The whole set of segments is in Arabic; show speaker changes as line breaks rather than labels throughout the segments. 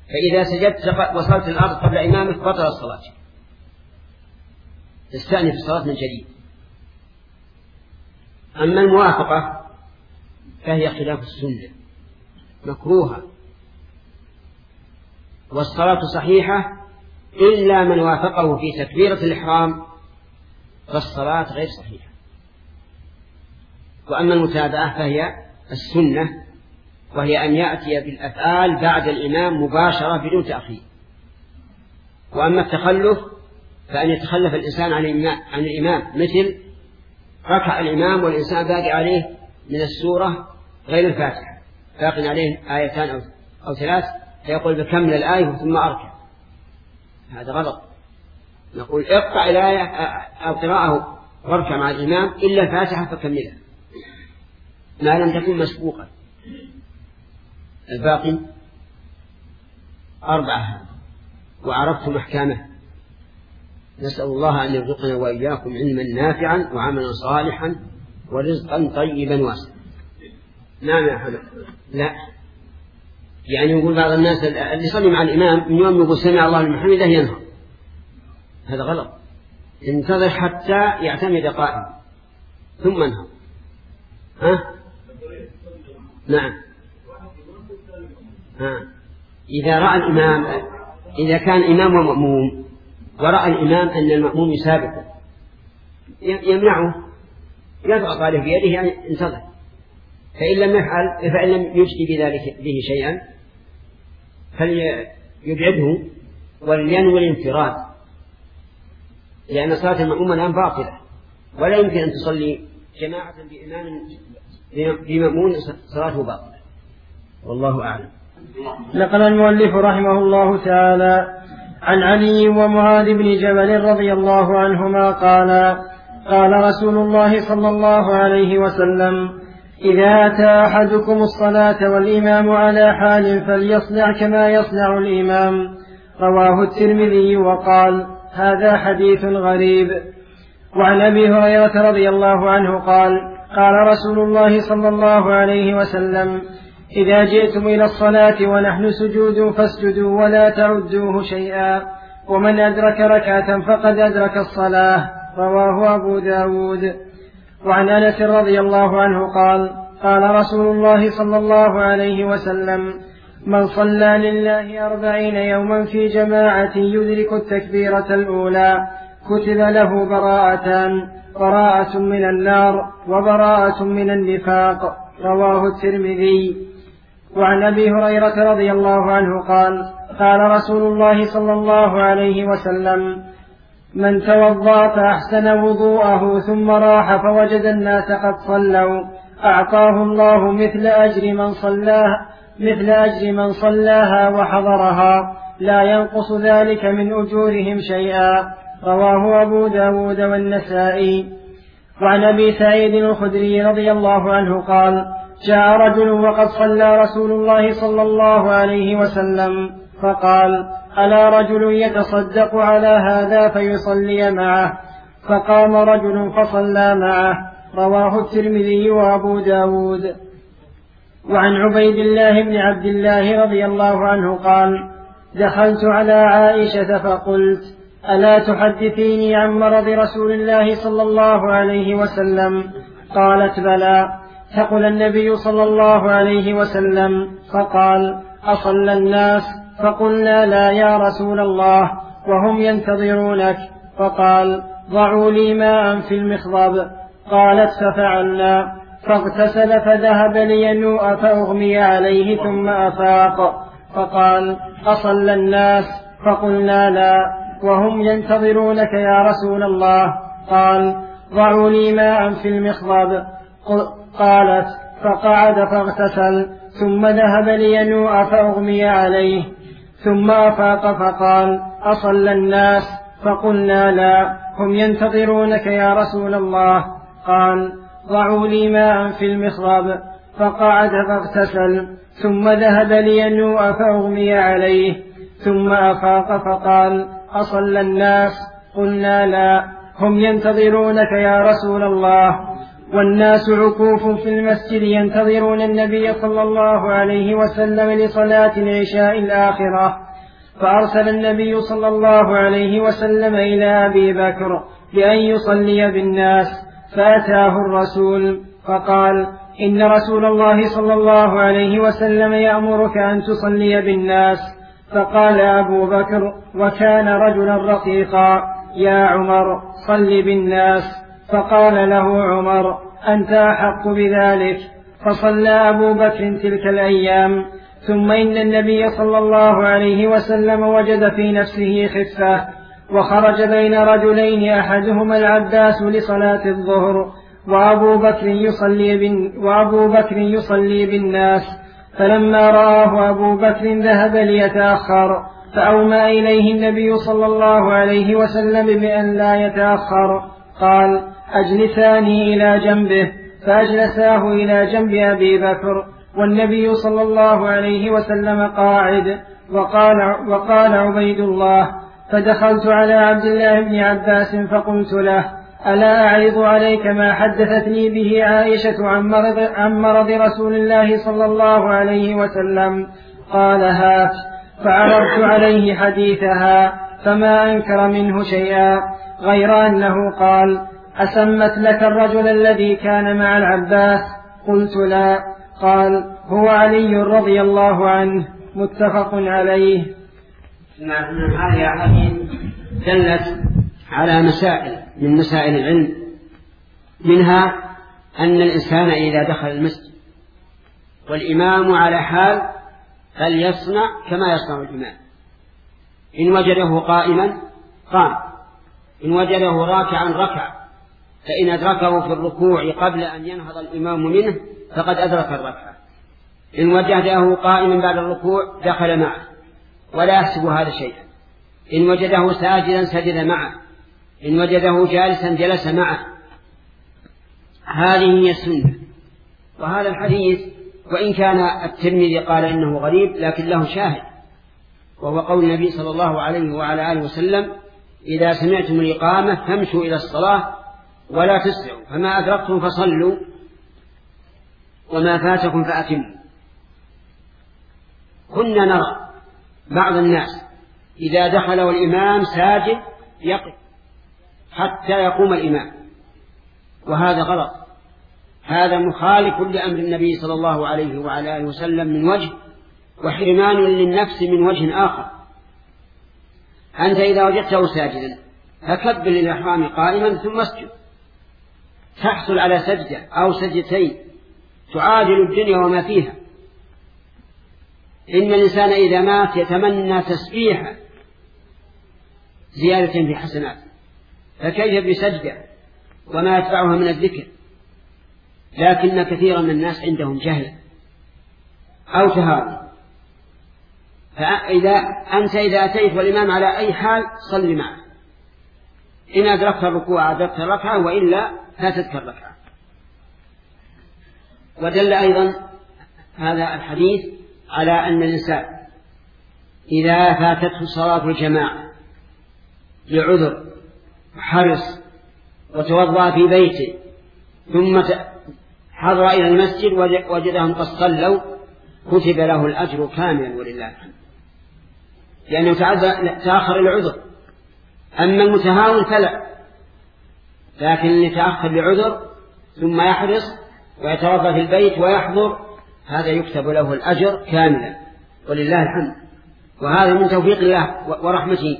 فإذا سجدت وصلت الأرض قبل إمامك بطل الصلاة، تستأنف الصلاة من جديد. أما الموافقة فهي خلاف السنة مكروهة، والصلاة صحيحة إلا من وافقه في تكبيرة الإحرام فالصلاة غير صحيحة. وأما المتابعة فهي السنة، وهي أن يأتي بالأفعال بعد الإمام مباشرة بدون تأخير. وأما التخلف فأن يتخلف الإنسان عن الإمام، مثل ركع الإمام والإنسان باقي عليه من السورة غير الفاتحة، باقي عليه آيتان أو 3، فيقول بكمل الآية ثم أركع، هذا غلط. نقول اقطع الآية أو قراءه واركع مع الإمام إلا الفاتحة فكملها ما لم تكن مسبوقا. الباقي 4 وعرفت محكامه. نسأل الله أن يرزقنا وإياكم علما نافعا وعملا صالحا ورزقا طيبا واسعا. نعم يا حمد. لا، يعني يقول بعض الناس اللي يصلي مع الإمام من يوم يقول سمع الله لمن حمده ينهض، هذا غلط. انتظر حتى يعتمد قائم ثم انهض. نعم. إذا رأى الإمام، إذا كان إمام ومأموم ورأى الإمام أن المأموم يسابقه يمنعه، يضغط عليه بيده يعني انتظر. فإن لم يفعل، فإن لم يجدي بذلك به شيئا فليبعده ولينوي الانفراد، لأن صلاة المأموم الآن باطلة، ولا يمكن أن تصلي جماعة بإمام بمأمون صلاته باطلة، والله أعلم.
نقل المؤلف رحمه الله تعالى عن علي ومعاذ بن جبل رضي الله عنهما قال: قال رسول الله صلى الله عليه وسلم: إذا أتى أحدكم الصلاة والإمام على حال فليصنع كما يصنع الإمام. رواه الترمذي وقال: هذا حديث غريب. وعن أبي هريرة رضي الله عنه قال: قال رسول الله صلى الله عليه وسلم: إذا جئتم إلى الصلاة ونحن سجود فاسجدوا ولا تعدوه شيئا، ومن أدرك ركعة فقد أدرك الصلاة. رواه أبو داود. وعن أنس رضي الله عنه قال: قال رسول الله صلى الله عليه وسلم: من صلى لله 40 يوما في جماعة يدرك التكبيرة الأولى كتب له براءتان: براءة من النار وبراءة من النفاق. رواه الترمذي. وعن أبي هريرة رضي الله عنه قال: قال رسول الله صلى الله عليه وسلم: من توضأ فأحسن وضوءه ثم راح فوجد الناس قد صلوا أعطاه الله مثل أجر من صلاها وحضرها لا ينقص ذلك من أجورهم شيئا. رواه أبو داود والنسائي. وعن أبي سعيد الخدري رضي الله عنه قال: جاء رجل وقد صلى رسول الله صلى الله عليه وسلم فقال: ألا رجل يتصدق على هذا فيصلي معه؟ فقام رجل فصلى معه. رواه الترمذي وأبو داود. وعن عبيد الله بن عبد الله رضي الله عنه قال: دخلت على عائشة فقلت: ألا تحدثيني عن مرض رسول الله صلى الله عليه وسلم؟ قالت: بلى. ثقل النبي صلى الله عليه وسلم فقال: أصلى الناس؟ فقلنا: لا يا رسول الله، وهم ينتظرونك. فقال: ضعوا لي ماء في المخضب. قالت: ففعلنا، فاغتسل فذهب لينوء فأغمي عليه ثم أفاق. فقال: أصلى الناس؟ فقلنا: لا، وهم ينتظرونك يا رسول الله. قال: ضعوا لي ماء في المخضب. قالت: فقعد فاغتسل ثم ذهب لينوء فأغمي عليه ثم أفاق. فقال: أصلى الناس؟ فقلنا: لا، هم ينتظرونك يا رسول الله. قال: ضعوا لي ماء في المخضب. فقعد فاغتسل ثم ذهب لينوء فأغمي عليه ثم أفاق. فقال: أصلى الناس؟ قلنا: لا، هم ينتظرونك يا رسول الله. والناس عكوف في المسجد ينتظرون النبي صلى الله عليه وسلم لصلاة العشاء الآخرة. فأرسل النبي صلى الله عليه وسلم إلى أبي بكر بأن يصلي بالناس، فأتاه الرسول فقال: إن رسول الله صلى الله عليه وسلم يأمرك أن تصلي بالناس. فقال أبو بكر وكان رجلا رقيقا: يا عمر صل بالناس. فقال له عمر: أنت أحق بذلك. فصلى أبو بكر تلك الأيام. ثم إن النبي صلى الله عليه وسلم وجد في نفسه خفة، وخرج بين رجلين أحدهما العباس لصلاة الظهر، وأبو بكر يصلي بالناس. فلما رآه أبو بكر ذهب ليتأخر، فأومى إليه النبي صلى الله عليه وسلم بأن لا يتأخر. قال: أجلساني إلى جنبه. فأجلساه إلى جنب أبي بكر والنبي صلى الله عليه وسلم قاعد. وقال عبيد الله: فدخلت على عبد الله بن عباس فقلت له: ألا أعرض عليك ما حدثتني به عائشة عن مرض رسول الله صلى الله عليه وسلم؟ قال: هات. فعرضت عليه حديثها فما أنكر منه شيئا، غير أنه قال: أسمت لك الرجل الذي كان مع العباس؟ قلت: لا. قال: هو علي رضي الله عنه. متفق عليه.
هذه أحاديث دلت على مسائل من مسائل العلم، منها أن الإنسان إذا دخل المسجد والإمام على حال فليصنع كما يصنع الإمام. إن وجده قائما قام، إن وجده راكعا ركع، فإن أدركه في الركوع قبل أن ينهض الإمام منه فقد أدرك الركعة. إن وجده قائما بعد الركوع دخل معه ولا يحسب هذا شيئا. إن وجده ساجدا سجد معه، إن وجده جالسا جلس معه. هذه هي السنة. وهذا الحديث وإن كان الترمذي قال إنه غريب لكن له شاهد، وهو قول النبي صلى الله عليه وعلى آله وسلم: إذا سمعتم الإقامة فامشوا إلى الصلاة ولا تسرعوا، فما أدركتم فصلوا وما فاتكم فأتموا. كنا نرى بعض الناس إذا دخل والإمام ساجد يقف حتى يقوم الإمام، وهذا غلط. هذا مخالف لأمر النبي صلى الله عليه وعلى آله وسلم من وجه، وحرمان للنفس من وجه آخر. أنت إذا وجدته ساجدا فكبر للإحرام قائما ثم اسجد، تحصل على سجدة أو سجدتين تعادل الدنيا وما فيها. إن الإنسان إذا مات يتمنى تسبيحا زيادة في حسنات، فكيف بسجدة وما يتبعها من الذكر؟ لكن كثيرا من الناس عندهم جهل أو تهاون. إذا أتيت والإمام على أي حال صل معه، إن أدركت الركوع أدركت الركعة، وإلا فاتتك الركعة. ودل أيضا هذا الحديث على أن الإنسان إذا فاتته صلاة الجماعة لعذر حرص وتوضأ في بيته ثم حضر إلى المسجد وجدهم قد صلوا كتب له الأجر كاملا ولله الحمد، لأنه تأخر العذر. أما المتهاون فلا، لكن اللي تأخر لعذر ثم يحرص ويتوضأ في البيت ويحضر هذا يكتب له الأجر كاملا ولله الحمد، وهذا من توفيق الله ورحمته.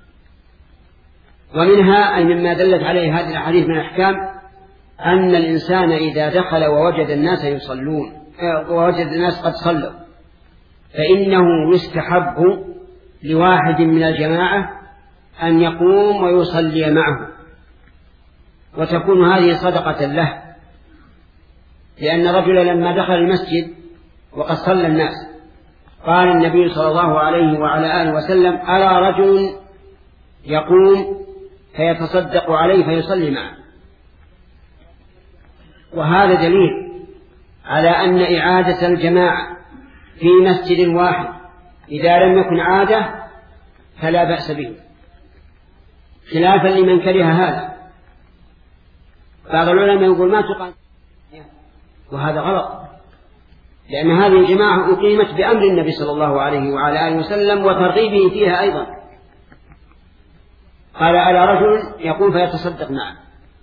ومنها أي مما دلت عليه هذه الأحاديث من الأحكام أن الإنسان إذا دخل ووجد الناس يصلون ووجد الناس قد صلوا فإنه يستحب لواحد من الجماعة أن يقوم ويصلي معه، وتكون هذه صدقة له. لأن رجلا لما دخل المسجد وقد صلى الناس قال النبي صلى الله عليه وعلى آله وسلم: أرى رجل يقوم فيتصدق عليه فيصلي معه. وهذا دليل على أن إعادة الجماعة في مسجد واحد إذا لم يكن عادة فلا بأس به، خلافا لمن كره هذا. بعض العلماء يقول ما تقام، وهذا غلط، لأن هذه الجماعة أقيمت بأمر النبي صلى الله عليه وعلى آله وسلم وترغيبه فيها أيضا. قال على رجل يقوم فيتصدق معه.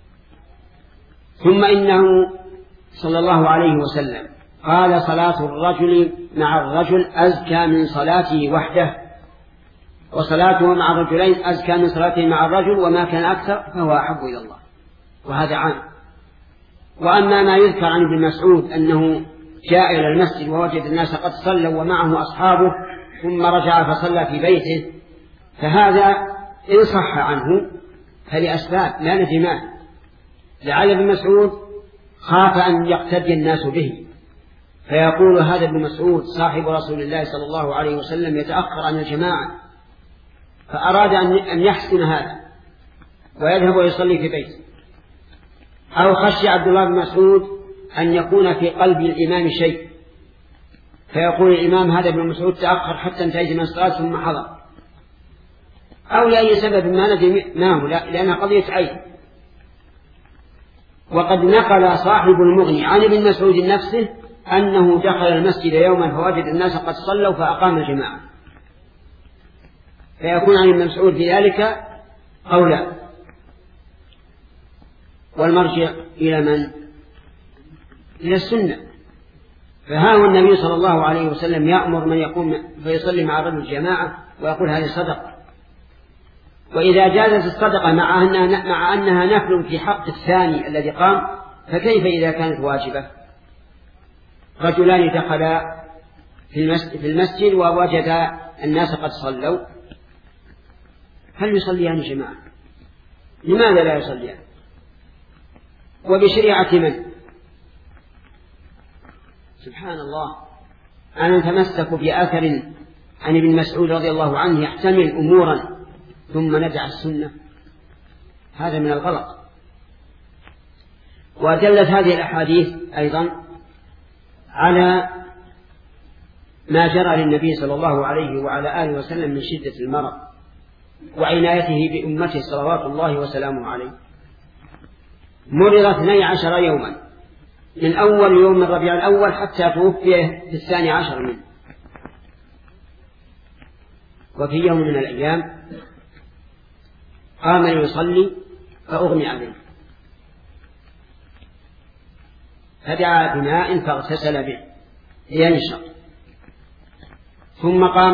ثم إنه صلى الله عليه وسلم قال صلاة الرجل مع الرجل أزكى من صلاته وحده، وصلاته مع الرجلين أزكى من صلاته مع الرجل، وما كان أكثر فهو أحب إلى الله، وهذا عام. وأما ما يذكر عن ابن مسعود أنه جاء إلى المسجد ووجد الناس قد صلوا ومعه أصحابه ثم رجع فصلى في بيته، فهذا إن صح عنه فلأسباب لا ندمان. لعل ابن مسعود خاف أن يقتدي الناس به، فيقول هذا ابن مسعود صاحب رسول الله صلى الله عليه وسلم يتأخر عن الجماعة، فأراد أن يحسن هذا ويذهب ويصلي في بيته. أو خشي عبد الله بن مسعود أن يكون في قلب الإمام شيء، فيقول الإمام هذا ابن مسعود تأخر حتى انتهيت من الصلاة ثم حضر، أو لأي سبب ما ندري ما هو، لأنها قضية عين. وقد نقل صاحب المغني عن ابن مسعود نفسه أنه دخل المسجد يوما فوجد الناس قد صلوا فأقام الجماعة، فيكون عن ابن مسعود في ذلك قولا. والمرجع إلى من؟ إلى السنة. فها هو النبي صلى الله عليه وسلم يأمر من يقوم فيصلي مع الرجل الجماعة ويقول هذه صدقة. وإذا جازت الصدقة مع أنها نفل في حق الثاني الذي قام، فكيف إذا كانت واجبة؟ رجلان دخلا في المسجد ووجد الناس قد صلوا، هل يصليان جماعة؟ لماذا لا يصليان؟ وبشريعة من؟ سبحان الله، أن نتمسك بأثر عن ابن مسعود رضي الله عنه يحتمل أمورا ثم ندع السنة، هذا من الغلط. ودلت هذه الأحاديث أيضا على ما جرى للنبي صلى الله عليه وعلى آله وسلم من شدة المرض وعنايته بأمته صلوات الله وسلامه عليه. مرض 12 يوما من أول يوم من ربيع الأول حتى توفي في 12 منه. وفي يوم من الأيام قام ليصلي فأغمي عليه، فدعا بماء فاغتسل به لينشط، ثم قام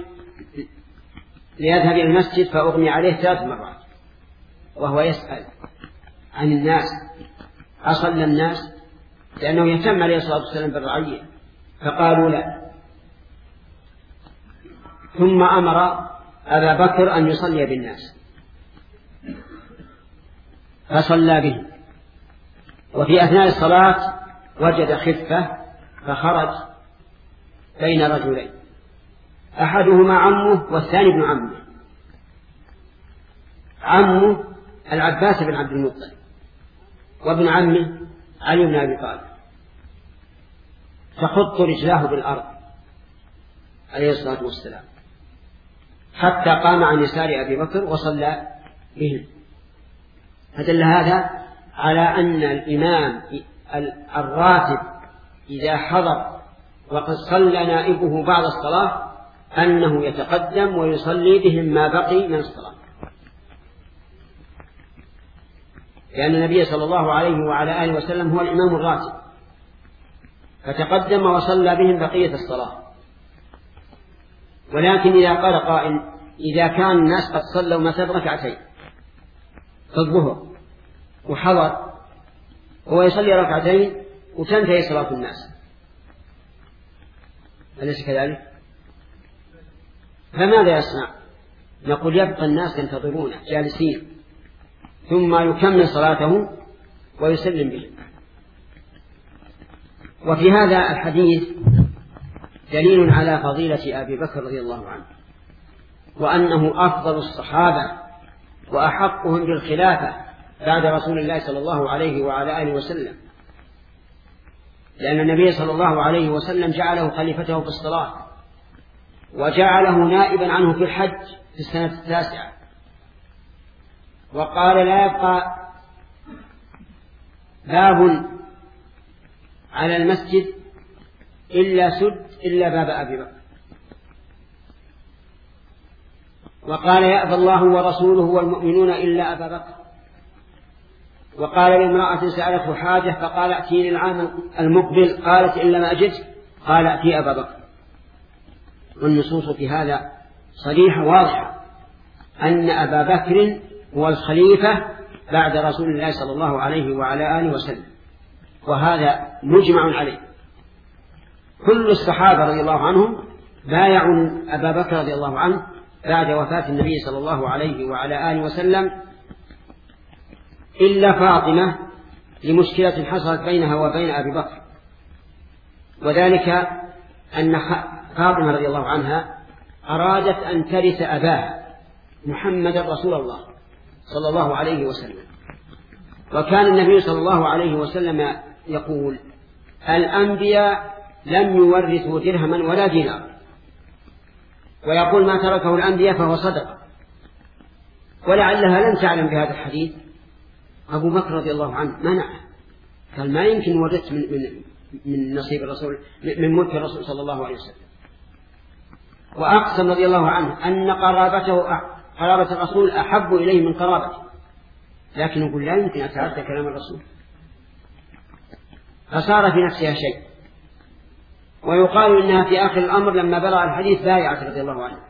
ليذهب إلى المسجد فأغمي عليه 3 مرات وهو يسأل عن الناس أصلى الناس، لأنه يهتم عليه الصلاة والسلام بالرعية، فقالوا لا. ثم أمر أبا بكر أن يصلي بالناس فصلى به، وفي أثناء الصلاة وجد خفة فخرج بين رجلين، أحدهما عمه والثاني ابن عمه. عمه العباس بن عبد المطلب، وابن عمه علي بن أبي طالب، فخط رجلاه بالأرض عليه الصلاة والسلام حتى قام عن يسار أبي بكر وصلى به. فدل هذا على أن الإمام الراتب إذا حضر وقد صلى نائبه بعد الصلاة أنه يتقدم ويصلي بهم ما بقي من الصلاة، لأن النبي صلى الله عليه وعلى آله وسلم هو الإمام الراتب، فتقدم وصلى بهم بقية الصلاة. ولكن إذا قال قائل إذا كان الناس قد صلوا مثلا ركعتين في الظهر وحضر هو يصلي ركعتين وتنتهي صلاة الناس، أليس كذلك؟ فماذا يصنع؟ نقول يبقى الناس ينتظرون جالسين ثم يكمل صلاته ويسلم به. وفي هذا الحديث دليل على فضيلة أبي بكر رضي الله عنه، وأنه أفضل الصحابة وأحقهم بالخلافة بعد رسول الله صلى الله عليه وعلى آله وسلم، لأن النبي صلى الله عليه وسلم جعله خليفته في الصلاة وجعله نائبا عنه في الحج في السنة 9، وقال لا يبقى باب على المسجد إلا سد إلا باب أبي بكر. وقال يأبى الله ورسوله والمؤمنون إلا أبا بكر. وقال لامرأة سألته حاجة فقال ائتيني العام المقبل، قالت إن لم أجد قال ائتي أبا بكر. والنصوص في هذا صريحة واضحة أن أبا بكر هو الخليفة بعد رسول الله صلى الله عليه وعلى آله وسلم، وهذا مجمع عليه. كل الصحابة رضي الله عنهم بايعوا أبا بكر رضي الله عنه بعد وفاة النبي صلى الله عليه وعلى آله وسلم إلا فاطمة لمشكلة حصلت بينها وبين أبي بكر، وذلك أن فاطمة رضي الله عنها أرادت أن ترث أباها محمد رسول الله صلى الله عليه وسلم. وكان النبي صلى الله عليه وسلم يقول الأنبياء لم يورثوا درهما ولا دينار، ويقول ما تركه الأنبياء فهو صدقة. ولعلها لم تعلم بهذا الحديث، أبو بكر رضي الله عنه منعه، قال ما يمكن ورثت من نصيب الرسول من ملك الرسول صلى الله عليه وسلم. وأقسم رضي الله عنه أن قرابة الرسول أحب إليه من قرابته، لكن يقول لا يمكن أتعدى كلام الرسول، فصار في نفسها شيء. ويقال إنها في آخر الأمر لما بلغ الحديث بايعت رضي الله عنه،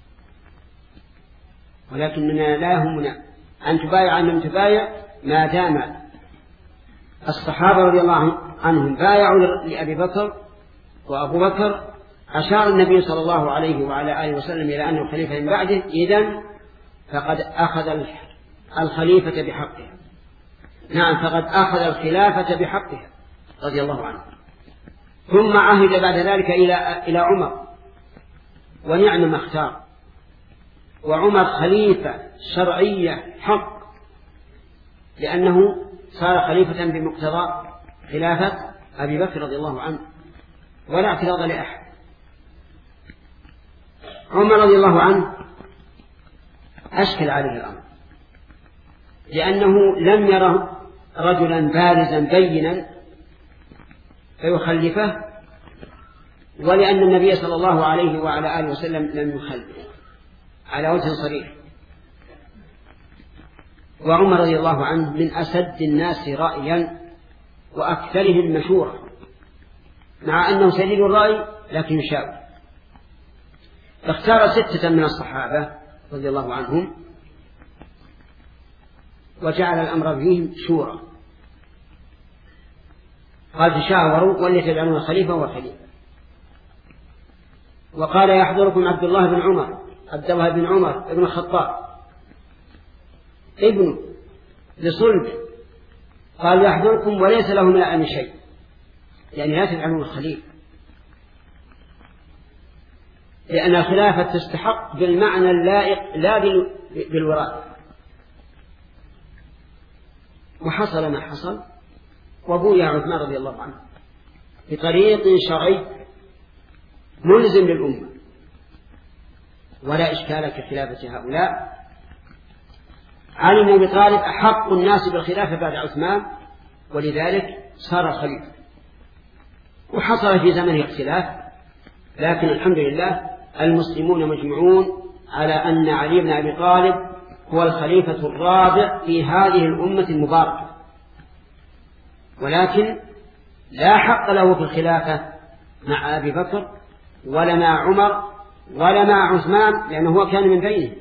ولكننا لا يهمنا أن تبايع من تبايع ما دام الصحابة رضي الله عنهم بايعوا لأبي بكر وأبو بكر أشار النبي صلى الله عليه وعلى آله وسلم إلى أنه خليفة من بعده، إذن فقد أخذ الخليفة بحقها. نعم، فقد أخذ الخلافة بحقها رضي الله عنه. ثم عهد بعد ذلك إلى عمر، ونعم ما اختار، وعمر خليفة شرعية حق، لأنه صار خليفة بمقتضى خلافة أبي بكر رضي الله عنه، ولا اعتراض لأحد. عمر رضي الله عنه أشكل عليه الأمر، لأنه لم يره رجلا بارزا بينا فيخلفه، ولأن النبي صلى الله عليه وعلى آله وسلم لم يخلفه على وجه صريح. وعمر رضي الله عنه من أسد الناس رأيا وأكثرهم مشورة، مع أنه سديد الرأي لكن يشاور. فاختار 6 من الصحابة رضي الله عنهم وجعل الأمر فيهم شورى، قال تشاوروا وليتجعلون خليفة وخليفة. وقال يحضركم عبد الله بن عمر ابن الخطاب ابن لصلب، قال يحضركم وليس له من العلم شيء، يعني لا تجعلون الخليفة، لأن الخلافة تستحق بالمعنى اللائق لا بالوراثة. وحصل ما حصل، وبويع عثمان رضي الله عنه بطريق شرعي ملزم للأمة، ولا إشكال كخلافة هؤلاء. علي بن أبي طالب أحق الناس بالخلافة بعد عثمان، ولذلك صار خليفة. وحصل في زمنه اختلاف، لكن الحمد لله المسلمون مجمعون على أن علي بن أبي طالب هو الخليفة الرابع في هذه الأمة المباركة، ولكن لا حق له في الخلافة مع أبي بكر ولا مع عمر ولا مع عثمان، لأنه هو كان من بينهم.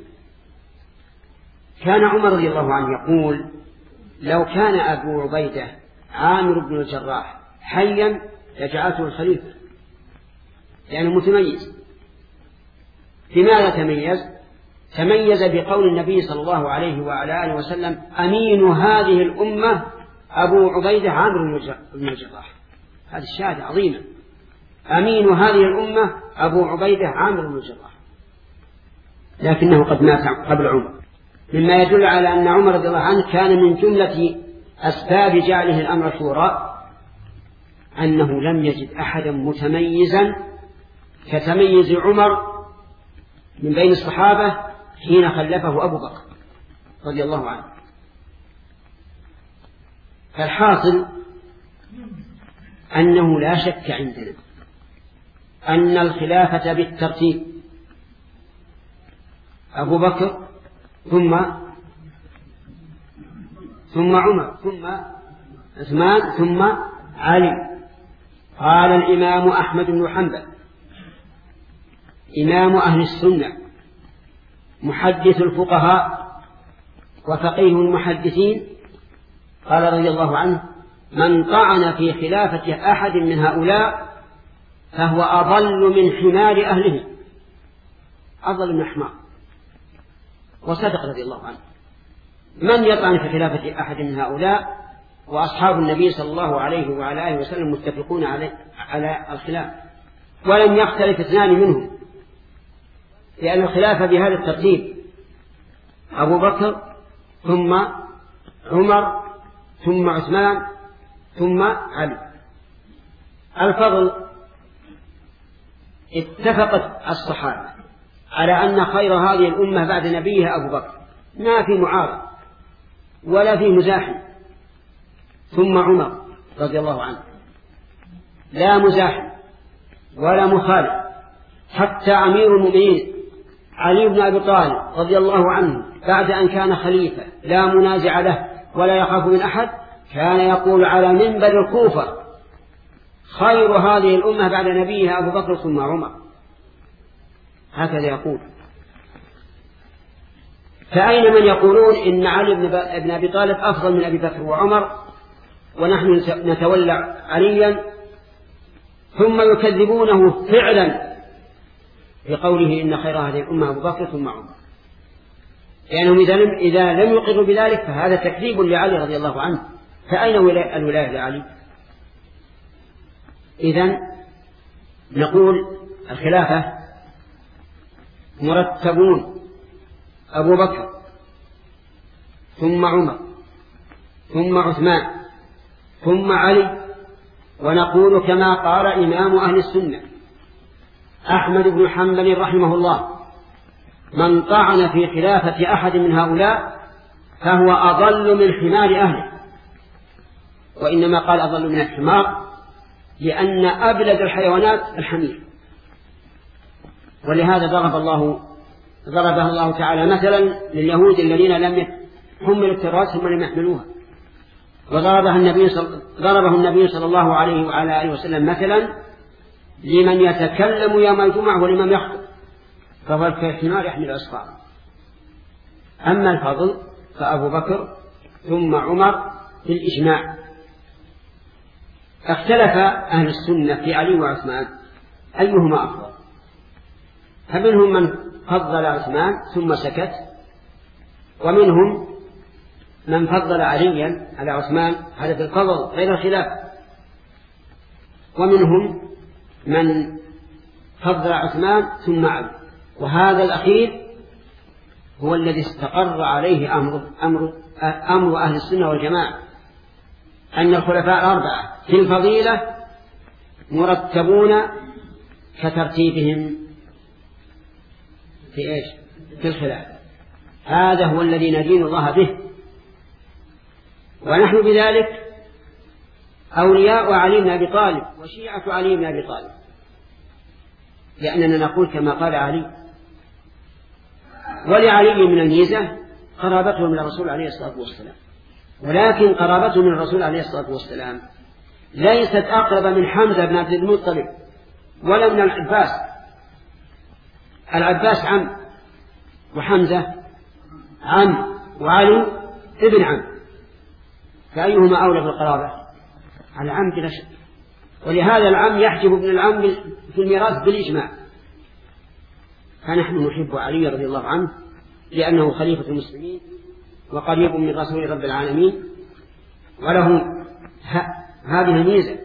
كان عمر رضي الله عنه يقول لو كان أبو عبيدة عامر بن الجراح حيا لجعلته الخليفة، لأنه متميز. لماذا تميز بقول النبي صلى الله عليه وعلى آله وسلم أمين هذه الأمة أبو عبيدة عامر بن الجراح. هذه الشهادة عظيمة، أمين هذه الأمة أبو عبيدة عامر بن الجراح، لكنه قد مات قبل عمر، مما يدل على أن عمر رضي الله عنه كان من جملة أسباب جعله الأمر شورى أنه لم يجد أحدا متميزا كتميز عمر من بين الصحابة حين خلفه أبو بكر رضي الله عنه. فالحاصل أنه لا شك عندنا أن الخلافة بالترتيب أبو بكر ثم عمر ثم عثمان ثم علي. قال الإمام أحمد بن حنبل إمام أهل السنة محدث الفقهاء وفقيه المحدثين قال رضي الله عنه: من طعن في خلافة أحد من هؤلاء فهو أضل من حمار أهله، أضل من حمار. وصدق رضي الله عنه. من يطعن في خلافة أحد من هؤلاء وأصحاب النبي صلى الله عليه وعلى آله وسلم متفقون على الخلاف، ولم يختلف اثنان منهم، لأن الخلافة بهذا الترتيب: أبو بكر ثم عمر ثم عثمان ثم علي. الفضل: اتفقت الصحابة على أن خير هذه الأمة بعد نبيها أبو بكر، ما في معارض ولا في مزاحم. ثم عمر رضي الله عنه، لا مزاحم ولا مخالف. حتى أمير المؤمنين علي بن أبي طالب رضي الله عنه بعد أن كان خليفة لا منازع له ولا يخاف من أحد، كان يقول على منبر الكوفة: خير هذه الأمة بعد نبيها أبو بكر ثم عمر. هكذا يقول. فأين من يقولون إن علي بن أبي طالب أفضل من أبي بكر وعمر ونحن نتولى عليا، ثم يكذبونه فعلا بقوله إن خير هذه الأمة أبو بكر ثم عمر، لأنهم إذا لم يقروا بذلك فهذا تكذيب لعلي رضي الله عنه. فأين الولاية لعلي؟ إذن نقول الخلافة مرتبون: أبو بكر ثم عمر ثم عثمان ثم علي. ونقول كما قال إمام أهل السنة أحمد بن حنبل رحمه الله: من طعن في خلافة أحد من هؤلاء فهو أضل من حمار أهله. وإنما قال أضل من الحمار لأن أبلد الحيوانات الحمير. ولهذا ضربها الله تعالى مثلا لليهود الذين لم يحملوا التوراة ثم لم يحملوها، وضربه النبي صلى الله عليه وعلى آله وسلم مثلا لمن يتكلم يوم الجمعة ولمن يخطب، فهو كالحمار يحمل أسفارا. أما الفضل فأبو بكر ثم عمر بالإجماع. اختلف أهل السنة في علي وعثمان أيهما أفضل، فمنهم من فضل عثمان ثم سكت، ومنهم من فضل عليا على عثمان، هذا في الفضل غير الخلاف، ومنهم من فضل عثمان ثم علي. وهذا الأخير هو الذي استقر عليه أمر أهل السنة والجماعة، أن الخلفاء الأربعة في الفضيلة مرتبون كترتيبهم في الخلاف. هذا هو الذي ندين الله به، ونحن بذلك أولياء علي بن أبي طالب وشيعة علي بن أبي طالب، لأننا نقول كما قال علي: ولعلي من الميزة قرابته من الرسول عليه الصلاة والسلام. ولكن قرابته من الرسول عليه الصلاة والسلام ليست أقرب من حمزة بن عبد المطلب ولا من العباس. العباس عم، وحمزة عم، وعلي ابن عم، فأيهما أولى بالقرابة؟ العم بلا شك. ولهذا العم يحجب ابن العم في الميراث بالإجماع. فنحن نحب علي رضي الله عنه لأنه خليفة المسلمين وقريب من رسول رب العالمين، وله هذه الميزة.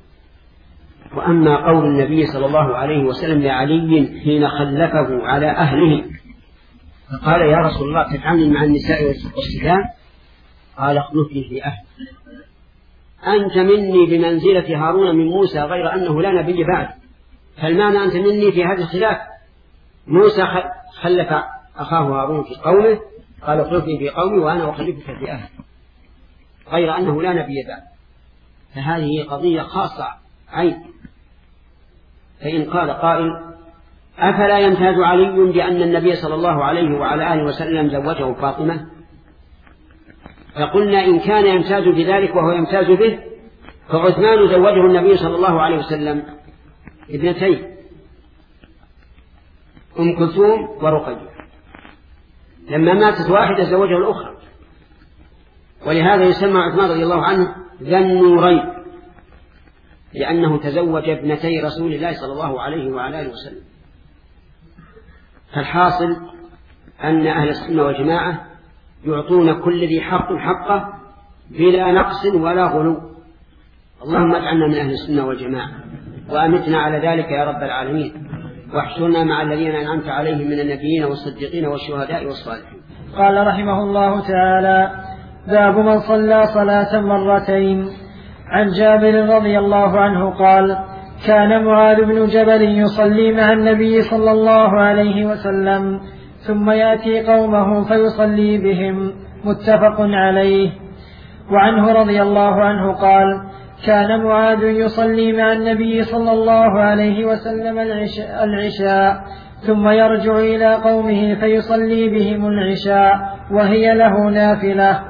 وأما قول النبي صلى الله عليه وسلم لعلي حين خلفه على أهله فقال: يا رسول الله تجعلني مع النساء والصبيان؟ قال: اخلفني في أهل. أنت مني بمنزلة هارون من موسى غير أنه لا نبي بعد. فالمعنى أنت مني في هذا الخلاف. موسى خلف أخاه هارون في قومه، قال: اخلفني في قومي وأنا أخلفك في أهل. غير أنه لا نبي بعد، فهذه قضية خاصة عين. فإن قال قائل أفلا يمتاز علي بأن النبي صلى الله عليه وعلى آله وسلم زوجه فاطمة؟ فقلنا إن كان يمتاز بذلك وهو يمتاز به، فعثمان زوجه النبي صلى الله عليه وسلم ابنتين أم كلثوم ورقية، لما ماتت واحدة زوجه الأخرى، ولهذا يسمى عثمان رضي الله عنه ذا النورين، لأنه تزوج ابنتي رسول الله صلى الله عليه وعلى آله وسلم. فالحاصل أن أهل السنة والجماعة يعطون كل ذي حق حقه بلا نقص ولا غلو. اللهم اجعلنا من أهل السنة والجماعة وأمتنا على ذلك يا رب العالمين، واحشرنا مع الذين أنعمت عليهم من النبيين والصديقين والشهداء والصالحين.
قال رحمه الله تعالى: باب من صلى صلاة مرتين. عن جابر رضي الله عنه قال: كان معاذ بن جبل يصلي مع النبي صلى الله عليه وسلم ثم يأتي قومه فيصلي بهم، متفق عليه. وعنه رضي الله عنه قال: كان معاذ يصلي مع النبي صلى الله عليه وسلم العشاء ثم يرجع إلى قومه فيصلي بهم العشاء وهي له نافلة.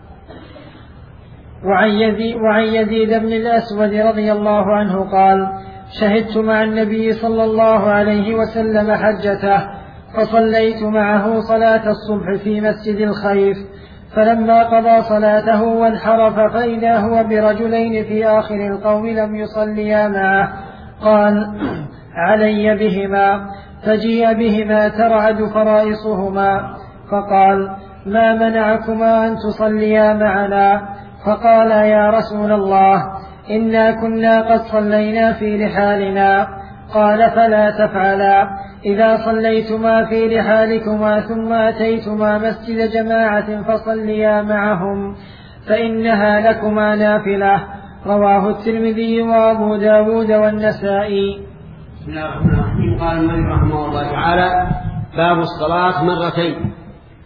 وعن يزيد بن الأسود رضي الله عنه قال: شهدت مع النبي صلى الله عليه وسلم حجته، فصليت معه صلاة الصبح في مسجد الخيف، فلما قضى صلاته وانحرف فإذا هو برجلين في آخر القوم لم يصليا معه، قال: علي بهما، فجيء بهما ترعد فرائصهما، فقال: ما منعكما أن تصليا معنا؟ فقال: يا رسول الله، إنا كنا قد صلينا في رحالنا. قال: فلا تفعلا، إذا صليتما في رحالكما ثم أتيتما مسجد جماعة فصليا معهم، فإنها لكما نافلة. رواه الترمذي وأبو داود والنسائي.
بسم الله الرحمن الرحيم. قال المؤلف رحمه الله تعالى: باب الصلاة مرتين.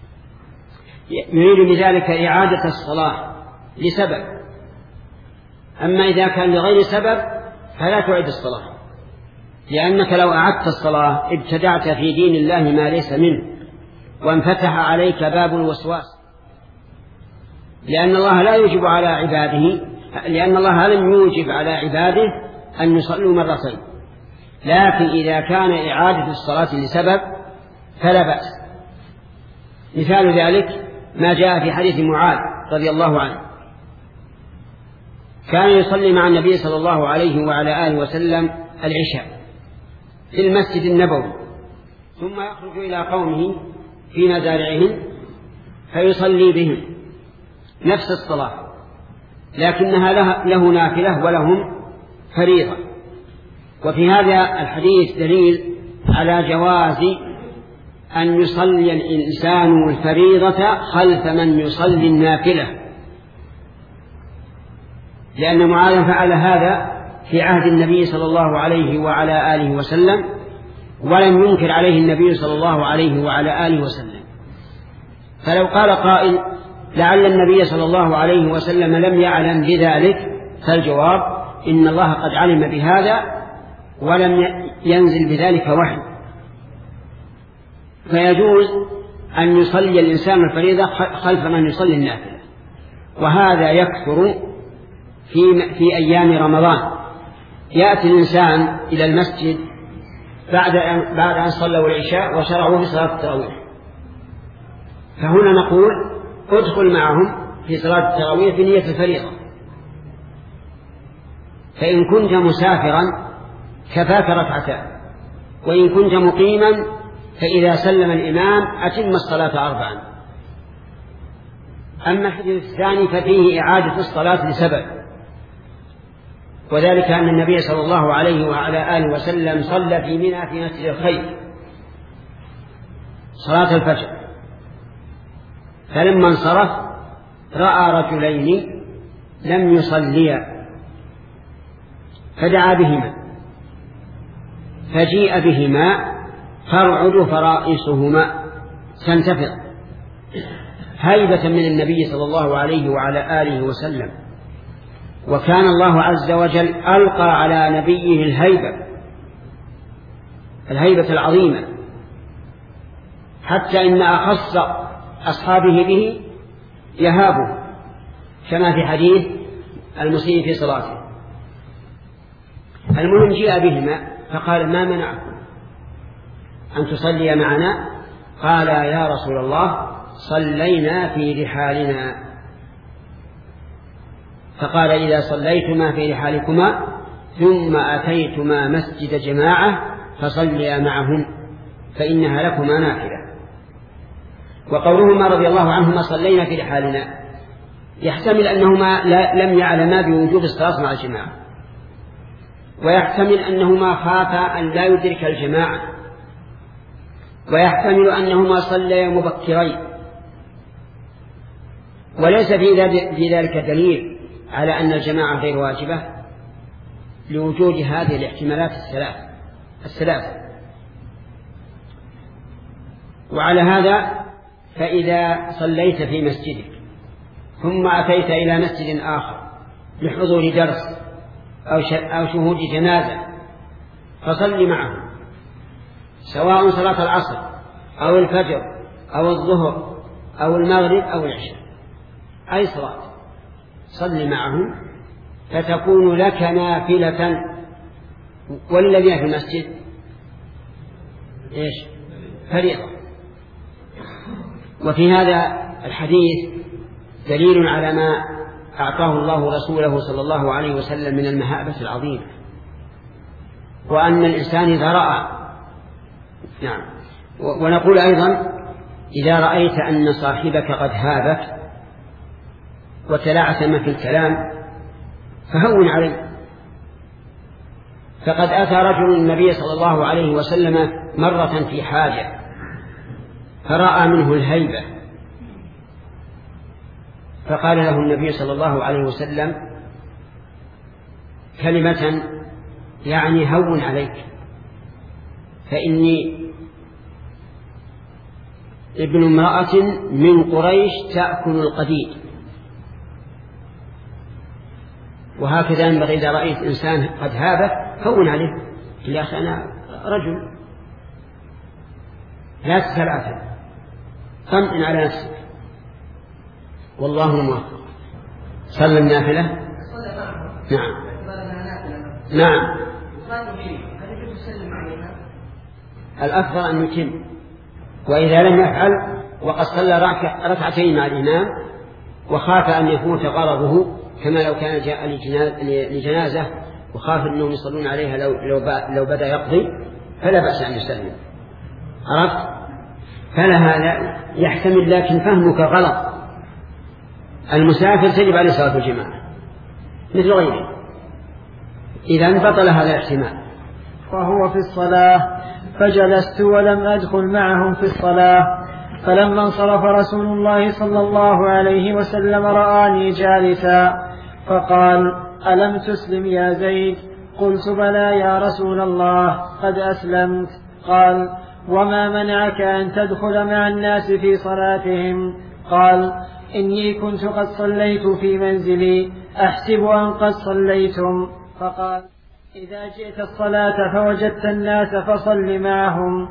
يريد بذلك إعادة الصلاة لسبب، أما إذا كان لغير سبب فلا تعيد الصلاة، لأنك لو أعدت الصلاة ابتدعت في دين الله ما ليس منه، وانفتح عليك باب الوسواس، لأن الله لا يوجب على عباده، لأن الله لم يوجب على عباده أن يصلوا مرتين. لكن إذا كان إعادة الصلاة لسبب فلا بأس. مثال ذلك ما جاء في حديث معاذ رضي الله عنه، كان يصلي مع النبي صلى الله عليه وعلى آله وسلم العشاء في المسجد النبوي، ثم يخرج إلى قومه في مزارعهم فيصلي بهم نفس الصلاة، لكنها له نافلة ولهم فريضة. وفي هذا الحديث دليل على جواز أن يصلي الإنسان الفريضة خلف من يصلي النافلة، لأن معاذ فعل هذا في عهد النبي صلى الله عليه وعلى آله وسلم، ولم ينكر عليه النبي صلى الله عليه وعلى آله وسلم. فلو قال قائل لعل النبي صلى الله عليه وسلم لم يعلم بذلك، فالجواب إن الله قد علم بهذا ولم ينزل بذلك وحي، فيجوز أن يصلي الإنسان الفريضة خلف من يصلي النافلة. وهذا يكثر في أيام رمضان، يأتي الإنسان إلى المسجد بعد أن صلوا العشاء وشرعوا في صلاة التراويح، فهنا نقول ادخل معهم في صلاة التراويح بنية الفريضة. فإن كنت مسافرا كفاك ركعتان، وإن كنت مقيما فإذا سلم الإمام أتم الصلاة 4. أما الحديث الثاني ففيه إعادة الصلاة لسبب، وذلك أن النبي صلى الله عليه وعلى آله وسلم صلى في منى في مسجد الخيف صلاة الفجر، فلما انصرف رأى رجلين لم يصليا فدعا بهما، فجيء بهما ترعد فرائصهما تنتفض، هيبة من النبي صلى الله عليه وعلى آله وسلم، وكان الله عز وجل ألقى على نبيه الهيبة العظيمة، حتى إن أخص أصحابه به يهابه، كما في حديث المسيء في صلاته. المهم جاء بهما فقال: ما منعكم أن تصلي معنا؟ قال: يا رسول الله صلينا في رحالنا. فقال: إذا صليتما في رحالكما ثم أتيتما مسجد جماعة فصليا معهم فإنها لكما نافلة. وقولهما رضي الله عنهما صلينا في رحالنا يحتمل أنهما لم يعلما بوجوب الصلاة مع الجماعة، ويحتمل أنهما خافا أن لا يدرك الجماعة، ويحتمل أنهما صليا مبكرين، وليس في ذلك دليل على أن الجماعة غير واجبة لوجود هذه الاحتمالات الثلاث. وعلى هذا فإذا صليت في مسجدك ثم أتيت إلى مسجد آخر لحضور درس أو شهود جنازة فصل معهم، سواء صلاة العصر أو الفجر أو الظهر أو المغرب أو العشاء، أي صلاة صل معهم فتكون لك نافلة. والذين في المسجد فريضة. وفي هذا الحديث دليل على ما أعطاه الله رسوله صلى الله عليه وسلم من المهابة العظيمة، وأن الإنسان إذا رأى ونقول أيضا: إذا رأيت أن صاحبك قد هابك وتلعثم في الكلام فهون عليه. فقد أتى رجل النبي صلى الله عليه وسلم مرة في حاجة فرأى منه الهيبة، فقال له النبي صلى الله عليه وسلم كلمة يعني: هون عليك، فإني ابن امرأة من قريش تأكل القديد. وهكذا ينبغي إذا رأيت إنسان قد هابه هون عليه، يا أخي أنا رجل، لا تتلعثم، طمئن على نفسك، والله موفق. صلى النافلة. نعم. الأفضل أن يتم، وإذا لم يفعل وقد صلى ركعتين مع الإمام وخاف أن يفوت غرضه، كما لو كان جاء لجنازة وخاف أنهم يصلون عليها لو بدأ يقضي، فلا بأس أن يسلم. عرفت؟ فلهذا يحتمل، لكن فهمك غلط. المسافر تجب عليه صلاة الجماعة مثل غيره، إذا بطل هذا الاحتمال.
وهو في الصلاة فجلست ولم أدخل معهم في الصلاة، فلما انصرف رسول الله صلى الله عليه وسلم رآني جالسا فقال: ألم تسلم يا زيد؟ قلت: بلى يا رسول الله قد أسلمت. قال: وما منعك أن تدخل مع الناس في صلاتهم؟ قال: إني كنت قد صليت في منزلي أحسب أن قد صليتم. فقال: إذا جئت الصلاة فوجدت الناس فصل معهم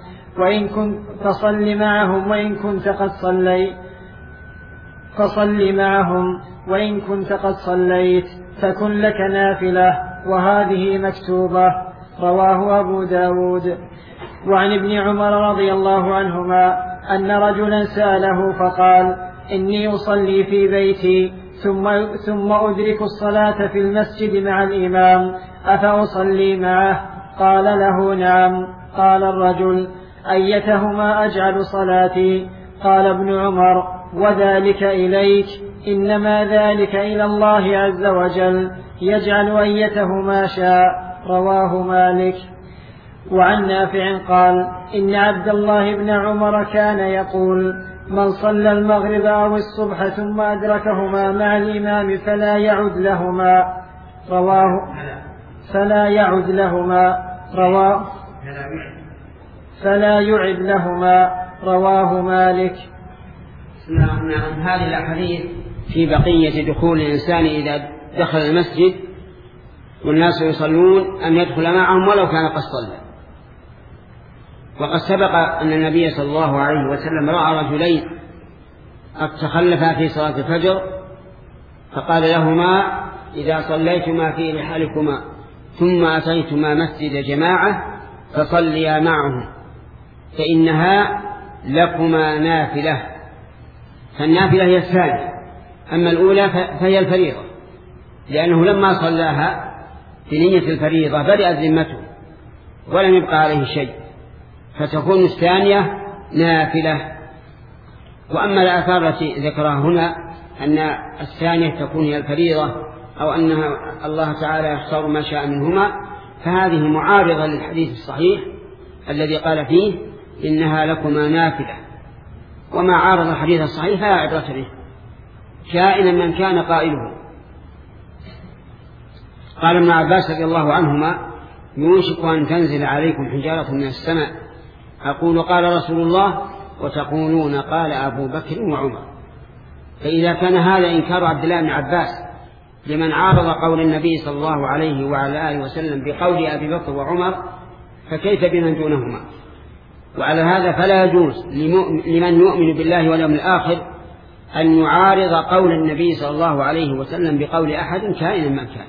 وإن كنت قد صليت فصل معهم وإن كنت قد صليت فكن لك نافلة، وهذه مكتوبة. رواه أبو داود. وعن ابن عمر رضي الله عنهما أن رجلا سأله فقال: إني أصلي في بيتي ثم أدرك الصلاة في المسجد مع الإمام، أفأصلي معه؟ قال له: نعم. قال الرجل: أيتهما أجعل صلاتي؟ قال ابن عمر: وذلك إليك، إنما ذلك إلى الله عز وجل، يجعل أيتهما شاء. رواه مالك. وعن نافع قال: إن عبد الله بن عمر كان يقول: من صلى المغرب أو الصبح ثم أدركهما مع الإمام فلا يعد لهما. رواه مالك.
نعم. هذه الأحاديث في بقية دخول الإنسان إذا دخل المسجد والناس يصلون أن يدخل معهم ولو كان قد صلى. وقد سبق أن النبي صلى الله عليه وسلم رأى رجلين قد تخلفا في صلاة الفجر فقال لهما: إذا صليتما في رحالكما ثم أتيتما مسجد جماعة فصليا معهم فإنها لكما نافلة. فالنافلة هي الثانية، أما الأولى فهي الفريضة، لأنه لما صلاها بنية الفريضة بدأت ذمته ولم يبقى عليه شيء، فتكون الثانية نافلة. وأما الآثار التي ذكرها هنا أن الثانية تكون هي الفريضة أو أن الله تعالى يختار ما شاء منهما، فهذه معارضة للحديث الصحيح الذي قال فيه: إنها لكما نافلة. وما عارض الحديث الصحيح فلا عبرة به، كائنا من كان قائله. قال ابن عباس رضي الله عنهما: يوشك أن تنزل عليكم حجارة من السماء، أقول قال رسول الله وتقولون قال أبو بكر وعمر. فإذا كان هذا إنكار عبد الله بن عباس لمن عارض قول النبي صلى الله عليه وعلى آله وسلم بقول أبي بكر وعمر، فكيف بمن دونهما؟ وعلى هذا فلا يجوز لمن يؤمن بالله واليوم الآخر أن يعارض قول النبي صلى الله عليه وسلم بقول أحد كائنا من كان.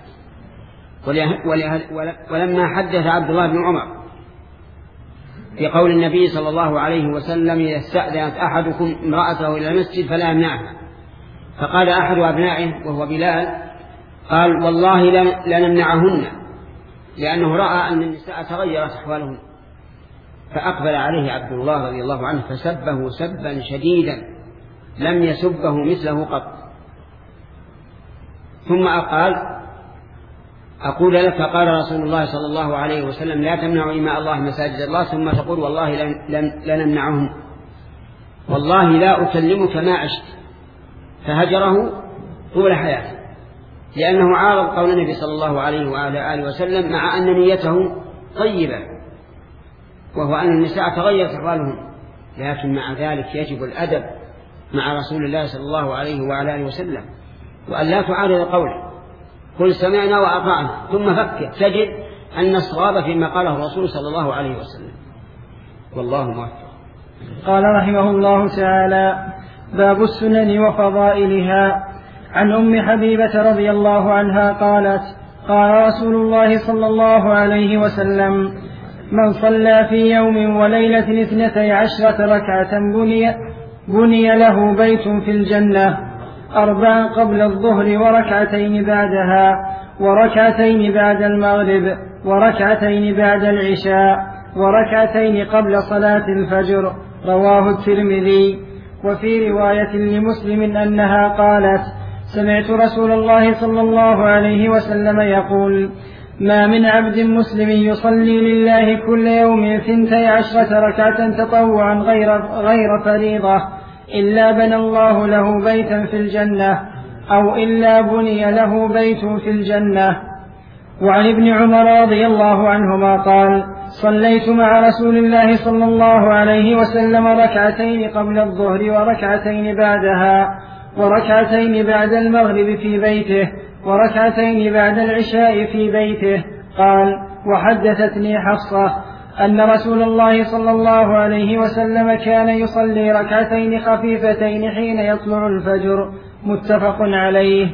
ولما حدث عبد الله بن عمر بقول النبي صلى الله عليه وسلم: إذا استأذنت أحدكم امرأته إلى المسجد فلا يمنعها، فقال أحد أبنائه وهو بلال: قال: والله لنمنعهن، لأنه رأى أن النساء تغيرت أحوالهن. فأقبل عليه عبد الله رضي الله عنه فسبه سبا شديدا لم يسبه مثله قط، ثم قال: أقول لك قال رسول الله صلى الله عليه وسلم: لا تمنعوا إماء الله مساجد الله، ثم تقول والله لنمنعهم، والله لا أكلمك ما عشت. فهجره طول حياته، لأنه عارض قول النبي صلى الله عليه وعلى آله وسلم مع أن نيته طيبة، وهو أن النساء تغيرت أحوالهم، لكن مع ذلك يجب الأدب مع رسول الله صلى الله عليه وعلى آله وسلم، وأن لا تعارض قوله، قل سمعنا وأطعنا، ثم فكر تجد أن الصواب فيما قاله الرسول صلى الله عليه وسلم. والله موفق.
قال رحمه الله تعالى: باب السنن وفضائلها. عن أم حبيبة رضي الله عنها قالت: قال رسول الله صلى الله عليه وسلم: من صلى في يوم وليلة 12 ركعة بني له بيت في الجنة، 4 قبل الظهر وركعتين بعدها، وركعتين بعد المغرب، وركعتين بعد العشاء، وركعتين قبل صلاة الفجر. رواه الترمذي. وفي رواية لمسلم أنها قالت: سمعت رسول الله صلى الله عليه وسلم يقول: ما من عبد مسلم يصلي لله كل يوم 12 ركعة تطوعا غير فريضة إلا بنى الله له بيتا في الجنة، أو إلا بني له بيت في الجنة. وعن ابن عمر رضي الله عنهما قال: صليت مع رسول الله صلى الله عليه وسلم ركعتين قبل الظهر وركعتين بعدها، وركعتين بعد المغرب في بيته، وركعتين بعد العشاء في بيته. قال: وحدثتني حفصة أن رسول الله صلى الله عليه وسلم كان يصلي ركعتين خفيفتين حين يطلع الفجر. متفق عليه.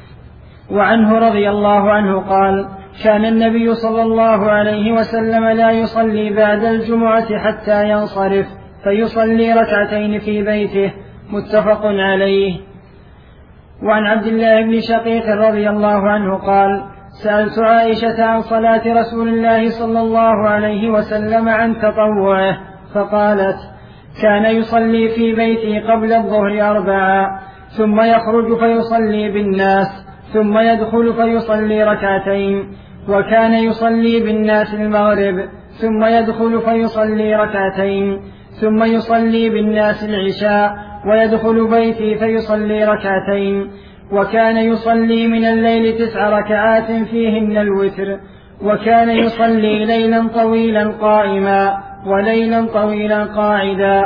وعنه رضي الله عنه قال: كان النبي صلى الله عليه وسلم لا يصلي بعد الجمعة حتى ينصرف، فيصلي ركعتين في بيته. متفق عليه. وعن عبد الله بن شقيق رضي الله عنه قال: سألت عائشة عن صلاة رسول الله صلى الله عليه وسلم عن تطوعه، فقالت: كان يصلي في بيته قبل الظهر 4، ثم يخرج فيصلي بالناس، ثم يدخل فيصلي ركعتين. وكان يصلي بالناس المغرب، ثم يدخل فيصلي ركعتين، ثم يصلي بالناس العشاء، ويدخل بيتي فيصلي ركعتين. وكان يصلي من الليل 9 ركعات فيهن الوتر. وكان يصلي ليلا طويلا قائما وليلا طويلا قاعدا.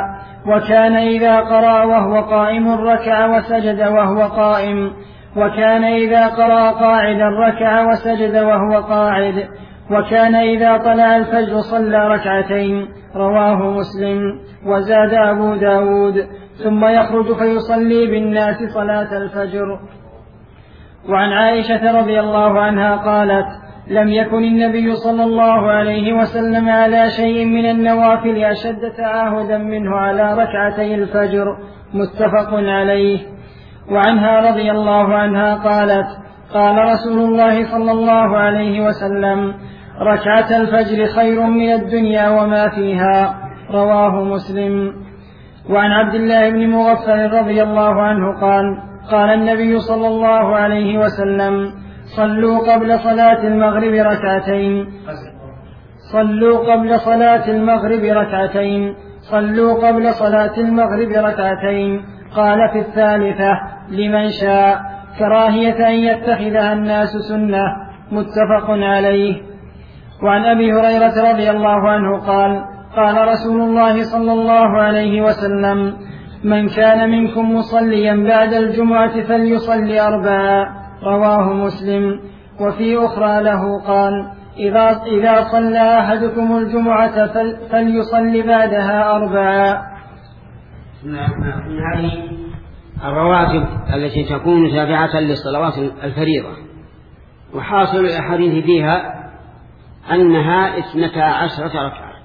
وكان إذا قرأ وهو قائم ركع وسجد وهو قائم، وكان إذا قرأ قاعدا ركع وسجد وهو قاعد، وكان إذا طلع الفجر صلى ركعتين. رواه مسلم. وزاد أبو داود: ثم يخرج فيصلي بالناس صلاة الفجر. وعن عائشة رضي الله عنها قالت: لم يكن النبي صلى الله عليه وسلم على شيء من النوافل أشد تعاهدا منه على ركعتي الفجر. متفق عليه. وعنها رضي الله عنها قالت: قال رسول الله صلى الله عليه وسلم: ركعة الفجر خير من الدنيا وما فيها. رواه مسلم. وعن عبد الله بن مغفل رضي الله عنه قال: قال النبي صلى الله عليه وسلم: صلوا قبل صلاة المغرب ركعتين، صلوا قبل صلاة المغرب ركعتين، صلوا قبل صلاة المغرب ركعتين. قال في الثالثة: لمن شاء، كراهية أن يتخذها الناس سنة. متفق عليه. وعن أبي هريرة رضي الله عنه قال: قال رسول الله صلى الله عليه وسلم: من كان منكم مصليا بعد الجمعة فليصلي 4. رواه مسلم. وفي أخرى له قال: إذا صلى أحدكم الجمعة فليصلي بعدها 4.
هذه الرواتب التي تكون تابعة للصلوات الفريضة، وحاصل الأحاديث فيها أنها 12 ركعة: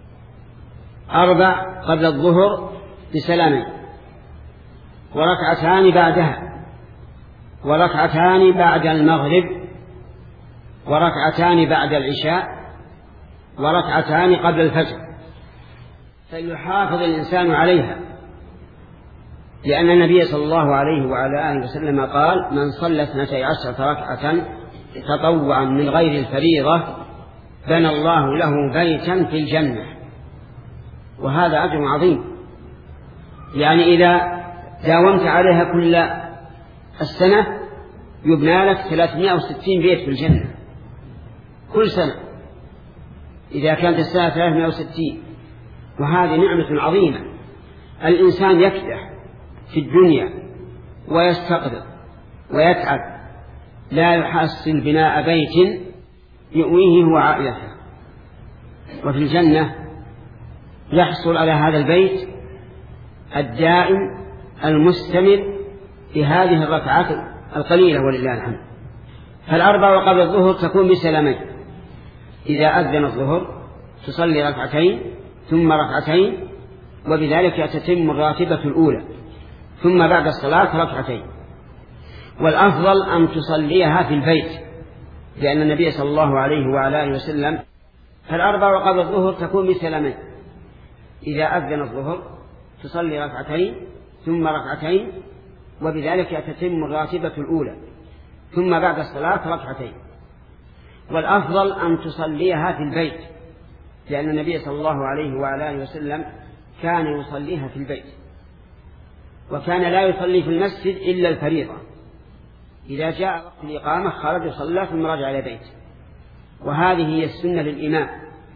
4 قبل الظهر بسلامين، وركعتان بعدها، وركعتان بعد المغرب، وركعتان بعد العشاء، وركعتان قبل الفجر. فليحافظ الإنسان عليها، لأن النبي صلى الله عليه وعلى آله وسلم قال: من صلى 12 ركعة تطوعا من غير الفريضة بنى الله له بيتا في الجنة. وهذا أجر عظيم، يعني إذا داومت عليها كل السنة يبنى لك 360 بيت في الجنة كل سنة، إذا كانت السنة 360. وهذه نعمة عظيمة. الإنسان يكدح في الدنيا ويستقدر ويتعب، لا يحصل بناء بيت يؤويه هو عائلته، وفي الجنة يحصل على هذا البيت الدائم المستمر في هذه الركعات القليلة ولله الحمد. فالأربع قبل الظهر تكون بسلامين: إذا أذن الظهر تصلي ركعتين ثم ركعتين، وبذلك تتم الراتبة الأولى، ثم بعد الصلاة ركعتين. والأفضل أن تصليها في البيت، لأن النبي صلى الله عليه وعلى آله وسلم: فالأربع قبل الظهر تكون بسلامين: إذا أذن الظهر تصلي ركعتين ثم ركعتين، وبذلك تتم الراتبة الأولى، ثم بعد الصلاة ركعتين. والأفضل أن تصليها في البيت، لأن النبي صلى الله عليه وعلى آله وسلم كان يصليها في البيت، وكان لا يصلي في المسجد إلا الفريضة. إذا جاء وقت الإقامة خرج وصلى ثم رجع إلى بيته. وهذه هي السنة للإمام.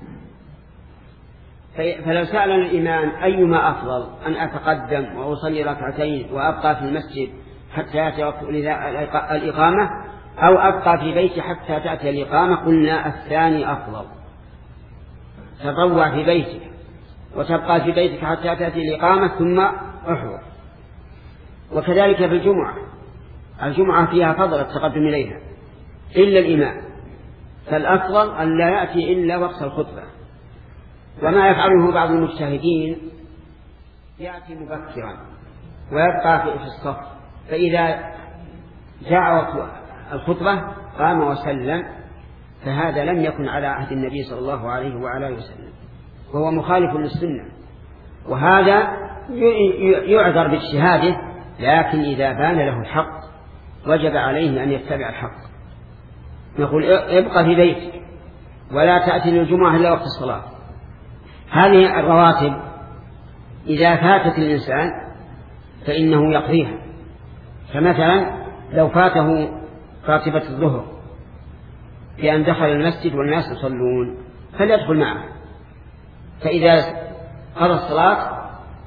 فلو سألنا الإمام أيما أفضل، أن أتقدم وأصلي ركعتين وأبقى في المسجد حتى يأتي وقت الإقامة، أو أبقى في بيتي حتى تأتي الإقامة، قلنا الثاني أفضل. تطوع في بيتك وتبقى في بيتك حتى تأتي الإقامة ثم أحضر. وكذلك في الجمعة فيها فضل التقدم إليها إلا الإمام، فالأفضل أن لا يأتي إلا وقت الخطبة. وما يفعله بعض المجتهدين يأتي مبكرا ويبقى في الصف، فإذا جاء وقت الخطبة قام وسلم، فهذا لم يكن على عهد النبي صلى الله عليه وعلى آله وسلم، وهو مخالف للسنة. وهذا يعذر باجتهاده، لكن إذا بان له الحق وجب عليه أن يتبع الحق. نقول ابقى في بيتك ولا تأتي للجمعة إلا وقت الصلاة. هذه الرواتب إذا فاتت الإنسان فإنه يقضيها. فمثلا لو فاته راتبة الظهر بأن دخل المسجد والناس يصلون فليدخل معه، فإذا قضى الصلاة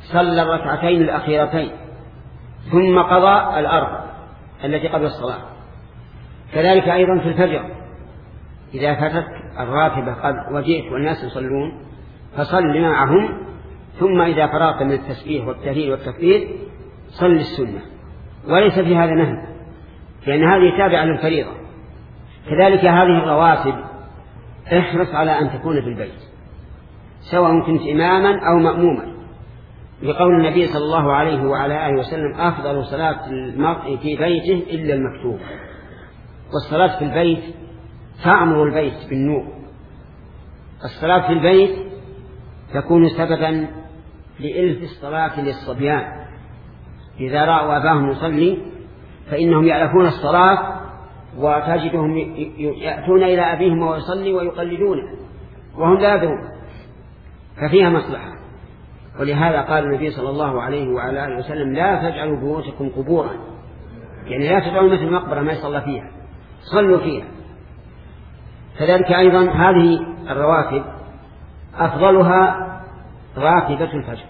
صلى الركعتين الأخيرتين ثم قضى الأربع التي قبل الصلاة. كذلك أيضا في الفجر إذا فاتت الراتبة قبل وجئت والناس يصلون فصل معهم، ثم إذا فرغت من التسبيح والتهليل والتكبير صل السنة، وليس في هذا نهي لأن هذه تابعة للفريضة. كذلك هذه الرواتب احرص على أن تكون في البيت سواء كنت إماما أو مأموما، لقول النبي صلى الله عليه وعلى آله وسلم أفضل صلاة المرء في بيته إلا المكتوب. والصلاة في البيت تعمر البيت بالنور. الصلاة في البيت تكون سببا لإلف الصلاة للصبيان، إذا رأوا أباهم يصلي فإنهم يعرفون الصلاة وتجدهم يأتون إلى أبيهم ويصلي ويقلدونه وهم لا يدرون، ففيها مصلحة. ولهذا قال النبي صلى الله عليه وعلى آله وسلم لا تجعلوا بيوتكم قبورا، يعني لا تجعلوا مثل مقبرة ما يصلى فيها، صلوا فيها. كذلك أيضا هذه الرواتب أفضلها راتبة الفجر،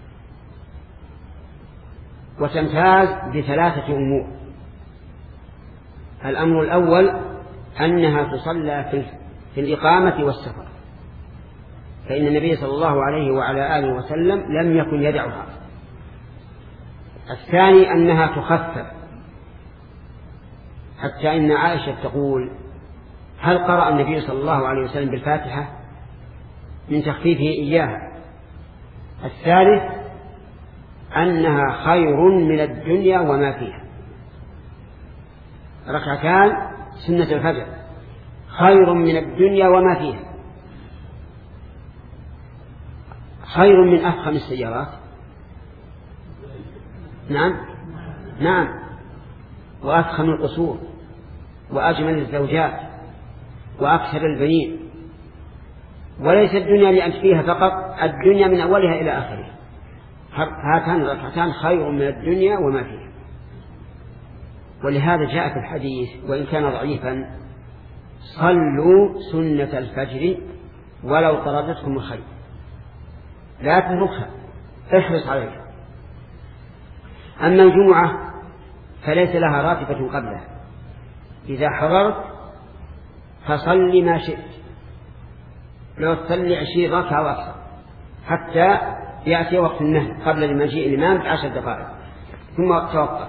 وتمتاز بثلاثة أمور. الأمر الأول أنها تصلى في الإقامة والسفر، فإن النبي صلى الله عليه وعلى آله وسلم لم يكن يدعها. الثاني أنها تخفف، حتى إن عائشة تقول هل قرأ النبي صلى الله عليه وسلم بالفاتحة من تخفيفه إياها. الثالث أنها خير من الدنيا وما فيها. ركعتان سنة الفجر خير من الدنيا وما فيها، خير من أفخم السيارات. نعم وأفخم القصور وأجمل الزوجات وأكثر البنين. وليس الدنيا لأن فيها فقط، الدنيا من أولها إلى آخرها. هاتان الركعتان خير من الدنيا وما فيها. ولهذا جاء في الحديث وإن كان ضعيفا صلوا سنة الفجر ولو طردتكم الخير، لا تتركها، احرص عليها. أما الجمعة فليس لها راتبة قبلها، إذا حضرت فصل ما شئت، لو تصلي 20 ركعة وأكثر حتى يأتي وقت النهي قبل مجيء الإمام ب10 دقائق ثم توقف.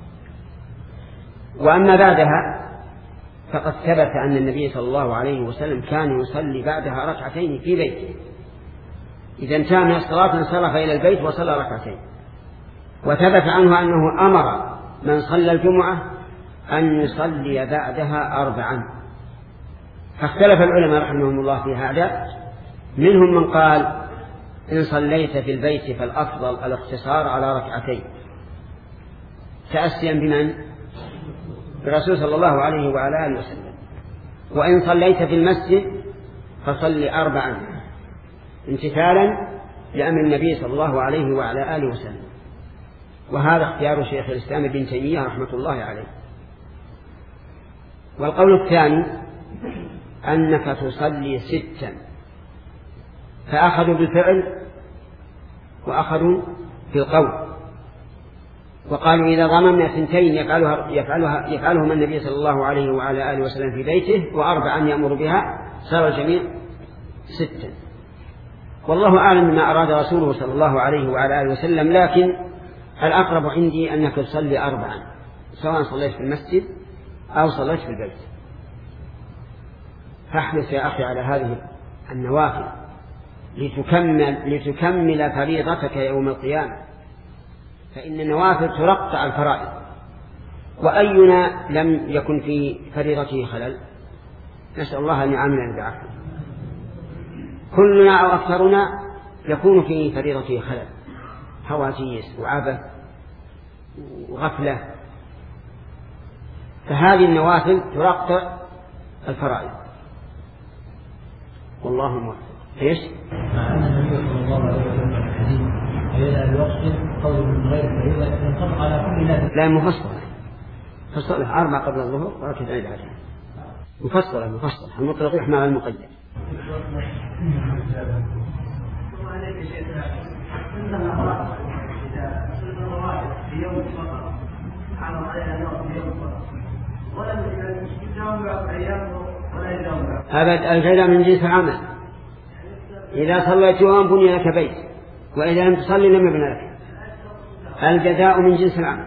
وأما بعدها فقد ثبت أن النبي صلى الله عليه وسلم كان يصلي بعدها ركعتين في بيته، إذا انتهى من الصلاة انصرف إلى البيت وصلى ركعتين. وثبت عنه أنه أمر من صلى الجمعة أن يصلي بعدها 4. فاختلف العلماء رحمهم الله في هذا، منهم من قال إن صليت في البيت فالأفضل الاقتصار على ركعتين تأسيا بمن؟ برسول صلى الله عليه وعلى آله وسلم. وإن صليت في المسجد فصل 4 امتثالا لأمر النبي صلى الله عليه وعلى آله وسلم. وهذا اختيار شيخ الإسلام ابن تيمية رحمة الله عليه. والقول الثاني أنك تصلي 6، فأخذوا بالفعل وأخذوا بالقول، وقالوا إذا ضممنا 2 يفعلهما النبي صلى الله عليه وعلى آله وسلم في بيته و4 يأمر بها صار الجميع 6. والله أعلم بما أراد رسوله صلى الله عليه وعلى آله وسلم، لكن الأقرب عندي أنك تصلي 4 سواء صليت في المسجد أو صليت في البيت. فاحرص يا أخي على هذه النوافل لتكمل فريضتك يوم القيامة، فإن النوافل ترقع الفرائض. وأينا لم يكن في فريضته خلل؟ نسأل الله أن يعاملنا بعافية. كلنا أو أكثرنا يكون في فريضته خلل، هواجيس وعبث وغفلة، فهذه النوافل ترقع الفرائض. والله موفق. ايش؟
مع أن النبي صلى الله عليه وسلم في الحديث ويدعى الوقت قول من غير فريضة ينطبق على كل ذلك.
لا مفصلة، فصلها 4 قبل الظهر وركعتين بعدها. مفصلة المطلق يحمل على المقيد. هذا الجزاء من جنس العمل. إذا صليت يوم بني لك بيت، وإذا لم تصلي لم يبنى لك. الجزاء من جنس العمل.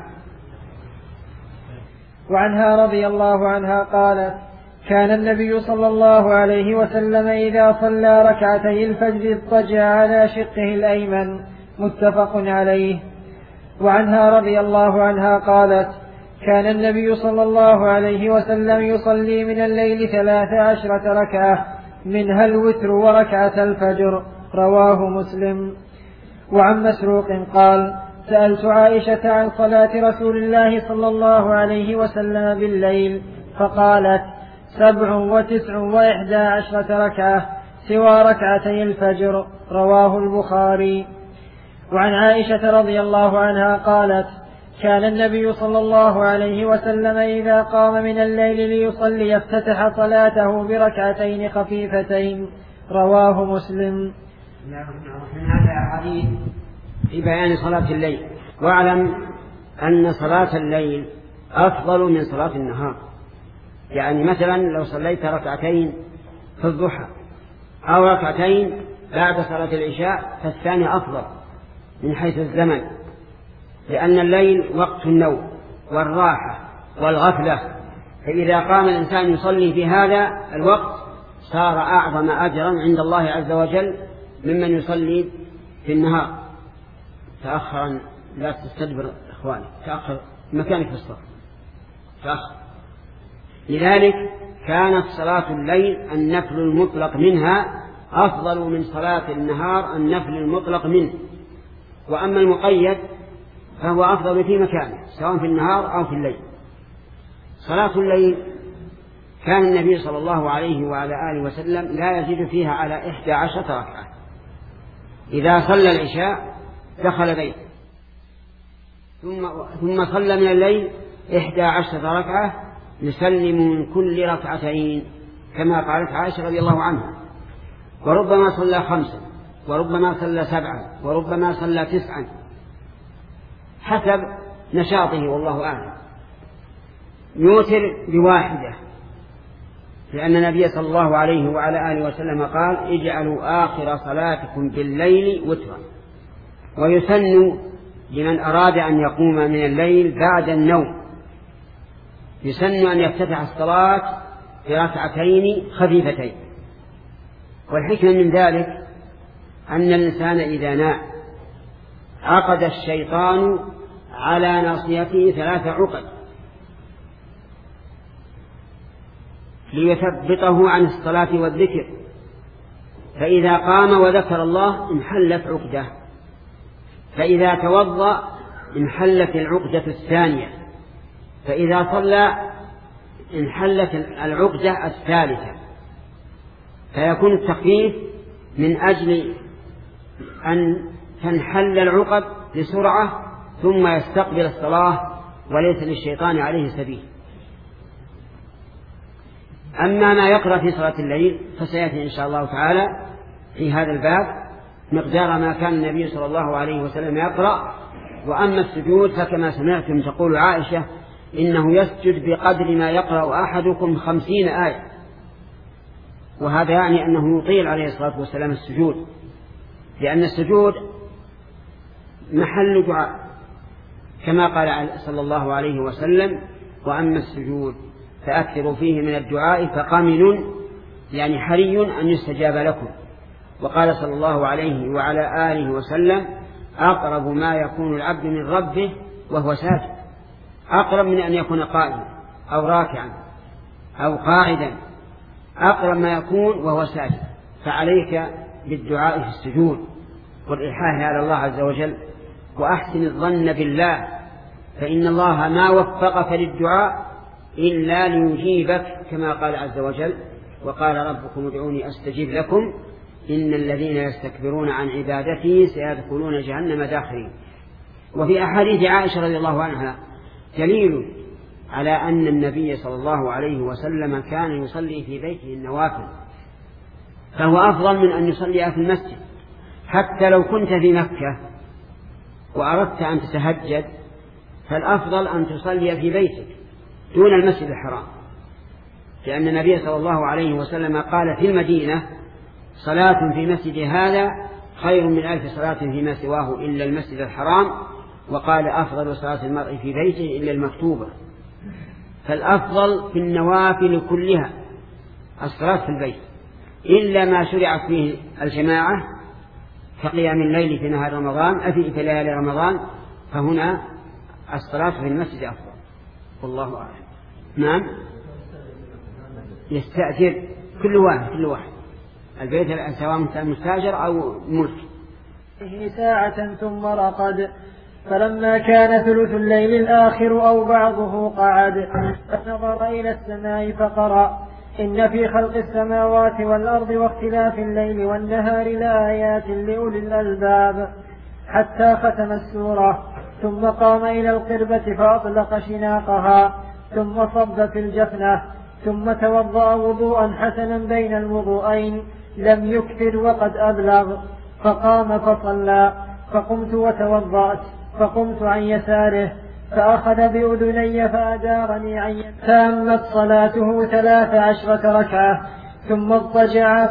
وعنها رضي الله عنها قالت: كان النبي صلى الله عليه وسلم إذا صلى ركعتي الفجر اضطجع على شقه الأيمن. متفق عليه. وعنها رضي الله عنها قالت: كان النبي صلى الله عليه وسلم يصلي من الليل 13 ركعة منها الوتر وركعة الفجر. رواه مسلم. وعن مسروق قال: سألت عائشة عن صلاة رسول الله صلى الله عليه وسلم بالليل فقالت: 37 ركعة سوى ركعتي الفجر. رواه البخاري. وعن عائشة رضي الله عنها قالت: كان النبي صلى الله عليه وسلم إذا قام من الليل ليصلي افتتح صلاته بركعتين خفيفتين. رواه مسلم.
من هذا حديث في بيان صلاة الليل. واعلم أن صلاة الليل أفضل من صلاة النهار. يعني مثلا لو صليت ركعتين في الضحى أو ركعتين بعد صلاة العشاء فالثاني أفضل من حيث الزمن، لأن الليل وقت النوم والراحة والغفلة، فإذا قام الإنسان يصلي في هذا الوقت صار أعظم أجرا عند الله عز وجل ممن يصلي في النهار. تأخرا لا تستدبر إخواني، تأخر مكانك في الصف، تأخر. لذلك كانت صلاة الليل النفل المطلق منها أفضل من صلاة النهار النفل المطلق منه. وأما المقيد فهو أفضل في مكانه سواء في النهار أو في الليل. صلاة الليل كان النبي صلى الله عليه وعلى آله وسلم لا يزيد فيها على 11 ركعة. إذا صلى العشاء دخل بيته ثم صلى من الليل 11 ركعة يسلم من كل ركعتين كما قالت عائشة رضي الله عنها. وربما صلى 5 وربما صلى 7 وربما صلى 9 حسب نشاطه والله أعلم. يوتر بواحدة، لأن النبي صلى الله عليه وعلى آله وسلم قال: اجعلوا آخر صلاتكم بالليل وترا. ويسن لمن أراد أن يقوم من الليل بعد النوم يسن أن يفتتح الصلاة بركعتين خفيفتين. والحكمة من ذلك أن الإنسان إذا نام عقد الشيطان على ناصيته 3 عقد ليثبطه عن الصلاة والذكر، فإذا قام وذكر الله انحلت عقده، فإذا توضأ انحلت العقدة الثانية، فإذا صلى انحلت العقدة الثالثة. فيكون التخفيف من أجل أن تنحل العقد بسرعة ثم يستقبل الصلاة وليس للشيطان عليه سبيل. أما ما يقرأ في صلاة الليل فسيأتي إن شاء الله تعالى في هذا الباب مقدار ما كان النبي صلى الله عليه وسلم يقرأ. وأما السجود فكما سمعتم تقول عائشة إنه يسجد بقدر ما يقرأ أحدكم 50 آية، وهذا يعني أنه يطيل عليه الصلاة والسلام السجود، لأن السجود محل دعاء كما قال صلى الله عليه وسلم: وأما السجود فأكثروا فيه من الدعاء فقامل، يعني حري أن يستجاب لكم. وقال صلى الله عليه وعلى آله وسلم: أقرب ما يكون العبد من ربه وهو ساجد، أقرب من أن يكون قائما أو راكعا أو قاعدا، أقرب ما يكون وهو ساجد. فعليك بالدعاء في السجود والإلحاح على الله عز وجل، وأحسن الظن بالله، فإن الله ما وفقك للدعاء إلا ليجيبك كما قال عز وجل: وقال ربكم ادعوني أستجيب لكم إن الذين يستكبرون عن عبادتي سيدخلون جهنم داخرين. وفي أحاديث عائشة رضي الله عنها دليل على أن النبي صلى الله عليه وسلم كان يصلي في بيته النوافل، فهو أفضل من أن يصلي في المسجد. حتى لو كنت في مكة وأردت أن تتهجد فالأفضل أن تصلي في بيتك دون المسجد الحرام، لأن النبي صلى الله عليه وسلم قال في المدينة: صلاة في مسجد هذا خير من 1000 صلاة فيما سواه إلا المسجد الحرام. وقال: أفضل صلاة المرء في بيته إلا المكتوبة. فالأفضل في النوافل كلها الصلاة في البيت، إلا ما شرعت فيه الجماعة كقيام الليل في نهار رمضان في ليالي رمضان، فهنا الصلاة في المسجد أفضل، والله أعلم. نعم، يستأجر كل واحد البيت سواء مستاجر أو ملك.
ساعة ثم رقد، فلما كان ثلث الليل الآخر أو بعضه قعد، فنظر إلى السماء فقرأ: إن في خلق السماوات والأرض واختلاف الليل والنهار لآيات لأولي الألباب، حتى ختم السورة. ثم قام إلى القربة فأطلق شناقها، ثم صب في الجفنة، ثم توضأ وضوءا حسنا بين الوضوءين لم يكثر وقد أبلغ، فقام فصلى. فقمت وتوضأت، فقمت عن يساره فأخذ بأذني فأدارني عن يساره. تامت صلاته 13 ركعة، ثم اضطجع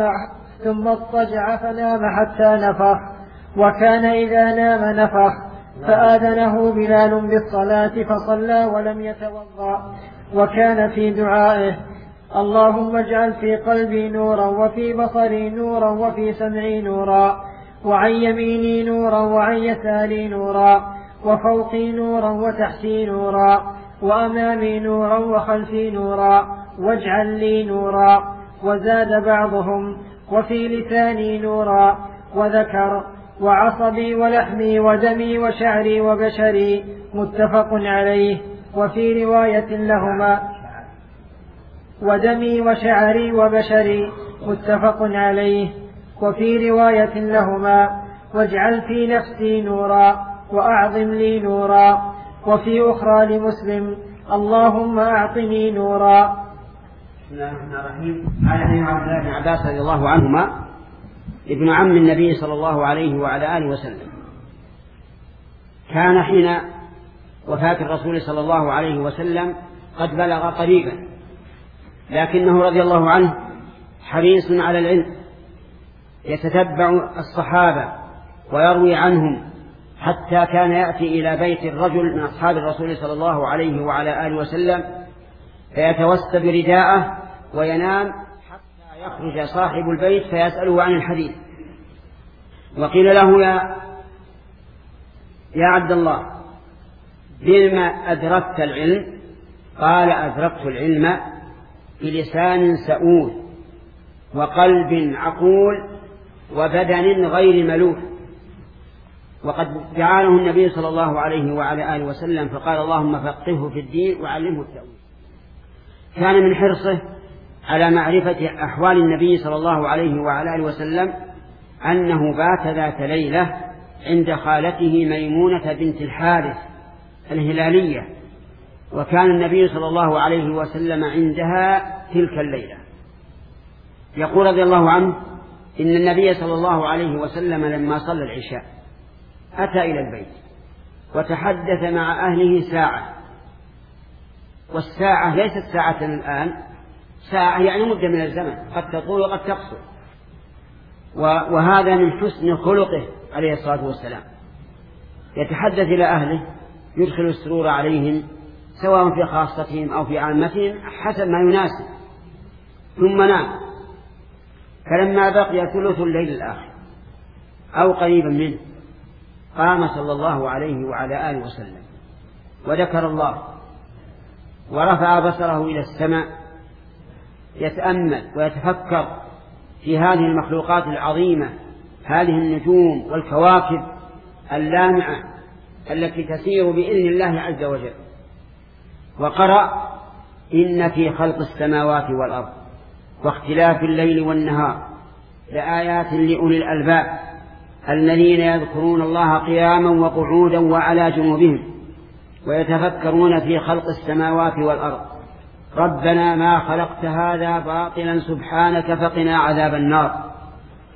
فنام حتى نفخ، وكان إذا نام نفخ، فآذنه بلال بالصلاة فصلى ولم يتوضأ. وكان في دعائه: اللهم اجعل في قلبي نورا، وفي بصري نورا، وفي سمعي نورا، وعن يميني نورا، وعن يساري نورا، وفوقي نورا، وتحتي نورا، وأمامي نورا، وخلفي نورا، واجعل لي نورا. وزاد بعضهم: وفي لساني نورا، وذكر: وعصبي ولحمي ودمي وشعري وبشري، متفق عليه. وفي رواية لهما: ودمي وشعري وبشري، متفق عليه. وفي رواية لهما: واجعل في نفسي نورا، وأعظم لي نورا. وفي أخرى لمسلم: اللهم أعطني نورا.
بسم الله الرحمن الرحيم. قال ابن عباس رضي الله عنهما ابن عم النبي صلى الله عليه وعلى آله وسلم، كان حين وفاة الرسول صلى الله عليه وسلم قد بلغ قريبا، لكنه رضي الله عنه حريص على العلم، يتتبع الصحابة ويروي عنهم، حتى كان يأتي إلى بيت الرجل من أصحاب الرسول صلى الله عليه وعلى آله وسلم فيتوسد برداءه وينام حتى يخرج صاحب البيت فيسأله عن الحديث. وقيل له: يا عبد الله، بما أدركت العلم؟ قال: أدركت العلم بلسان سؤول، وقلب عقول، وبدن غير ملول. وقد جعله النبي صلى الله عليه وعلى آله وسلم فقال: اللهم فقهه في الدين وعلمه التأويل. كان من حرصه على معرفة أحوال النبي صلى الله عليه وعلى آله وسلم أنه بات ذات ليلة عند خالته ميمونة بنت الحارث الهلالية، وكان النبي صلى الله عليه وسلم عندها تلك الليلة. يقول رضي الله عنه: إن النبي صلى الله عليه وسلم لما صلى العشاء أتى إلى البيت وتحدث مع أهله ساعة، والساعة ليست ساعة الآن، ساعة يعني مدة من الزمن، قد تطول وقد تقصر، وهذا من حسن خلقه عليه الصلاة والسلام. يتحدث إلى أهله، يدخل السرور عليهم سواء في خاصتهم أو في عامتهم حسب ما يناسب، ثم نام. فلما بقي ثلث الليل الآخر أو قريبا منه قام صلى الله عليه وعلى آله وسلم وذكر الله، ورفع بصره إلى السماء يتأمل ويتفكر في هذه المخلوقات العظيمة، هذه النجوم والكواكب اللامعة التي تسير بإذن الله عز وجل. وقرأ: إن في خلق السماوات والأرض واختلاف الليل والنهار لآيات لأولي الألباب الذين يذكرون الله قياما وقعودا وعلى جنوبهم ويتفكرون في خلق السماوات والأرض ربنا ما خلقت هذا باطلا سبحانك فقنا عذاب النار.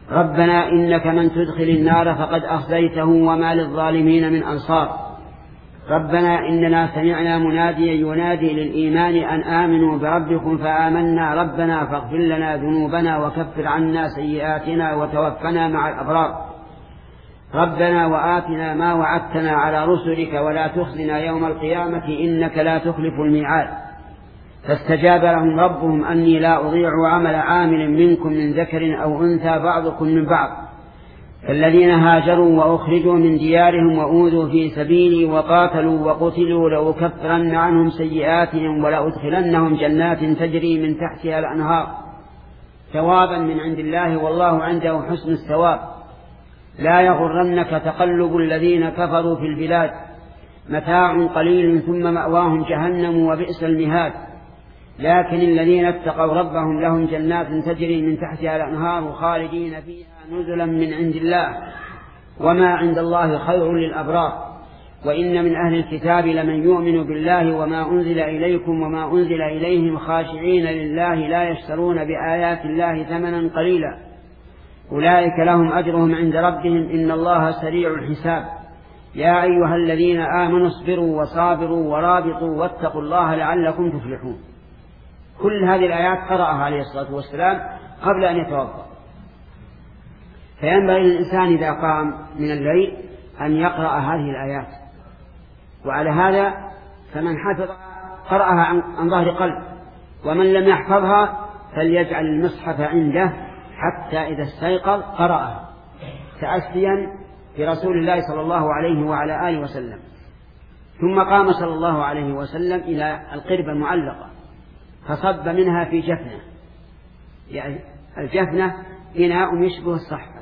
ربنا إنك من تدخل النار فقد أخزيته وما للظالمين من أنصار ربنا إننا سمعنا مناديا ينادي للإيمان أن آمنوا بربكم فآمنا ربنا فاغفر لنا ذنوبنا وكفر عنا سيئاتنا وتوفنا مع الأبرار ربنا وآتنا ما وعدتنا على رسلك ولا تخزنا يوم القيامة إنك لا تخلف الميعاد فاستجاب لهم ربهم أني لا أضيع عمل عامل منكم من ذكر أو أنثى بعضكم من بعض الذين هاجروا وأخرجوا من ديارهم وأوذوا في سبيلي وقاتلوا وقتلوا لأكفرن عنهم سيئاتهم ولأدخلنهم جنات تجري من تحتها الأنهار ثوابا من عند الله والله عنده حسن الثواب لا يغرنك تقلب الذين كفروا في البلاد متاع قليل ثم مأواهم جهنم وبئس المهاد لكن الذين اتقوا ربهم لهم جنات تجري من تحتها الأنهار خالدين فيها نزلا من عند الله وما عند الله خير للأبرار وإن من أهل الكتاب لمن يؤمن بالله وما أنزل إليكم وما أنزل إليهم خاشعين لله لا يشترون بآيات الله ثمنا قليلا أولئك لهم أجرهم عند ربهم إن الله سريع الحساب يا أيها الذين آمنوا اصبروا وصابروا ورابطوا واتقوا الله لعلكم تفلحون كل هذه الآيات قرأها عليه الصلاة والسلام قبل أن يتوضأ فينبغي للإنسان إذا قام من الليل أن يقرأ هذه الآيات وعلى هذا فمن حفظ قرأها عن ظهر قلب ومن لم يحفظها فليجعل المصحف عنده حتى إذا استيقظ قرأها تأسيا برسول الله صلى الله عليه وعلى آله وسلم ثم قام صلى الله عليه وسلم إلى القربة المعلقة فصب منها في جفنة يعني الجفنة إناء يشبه الصحفة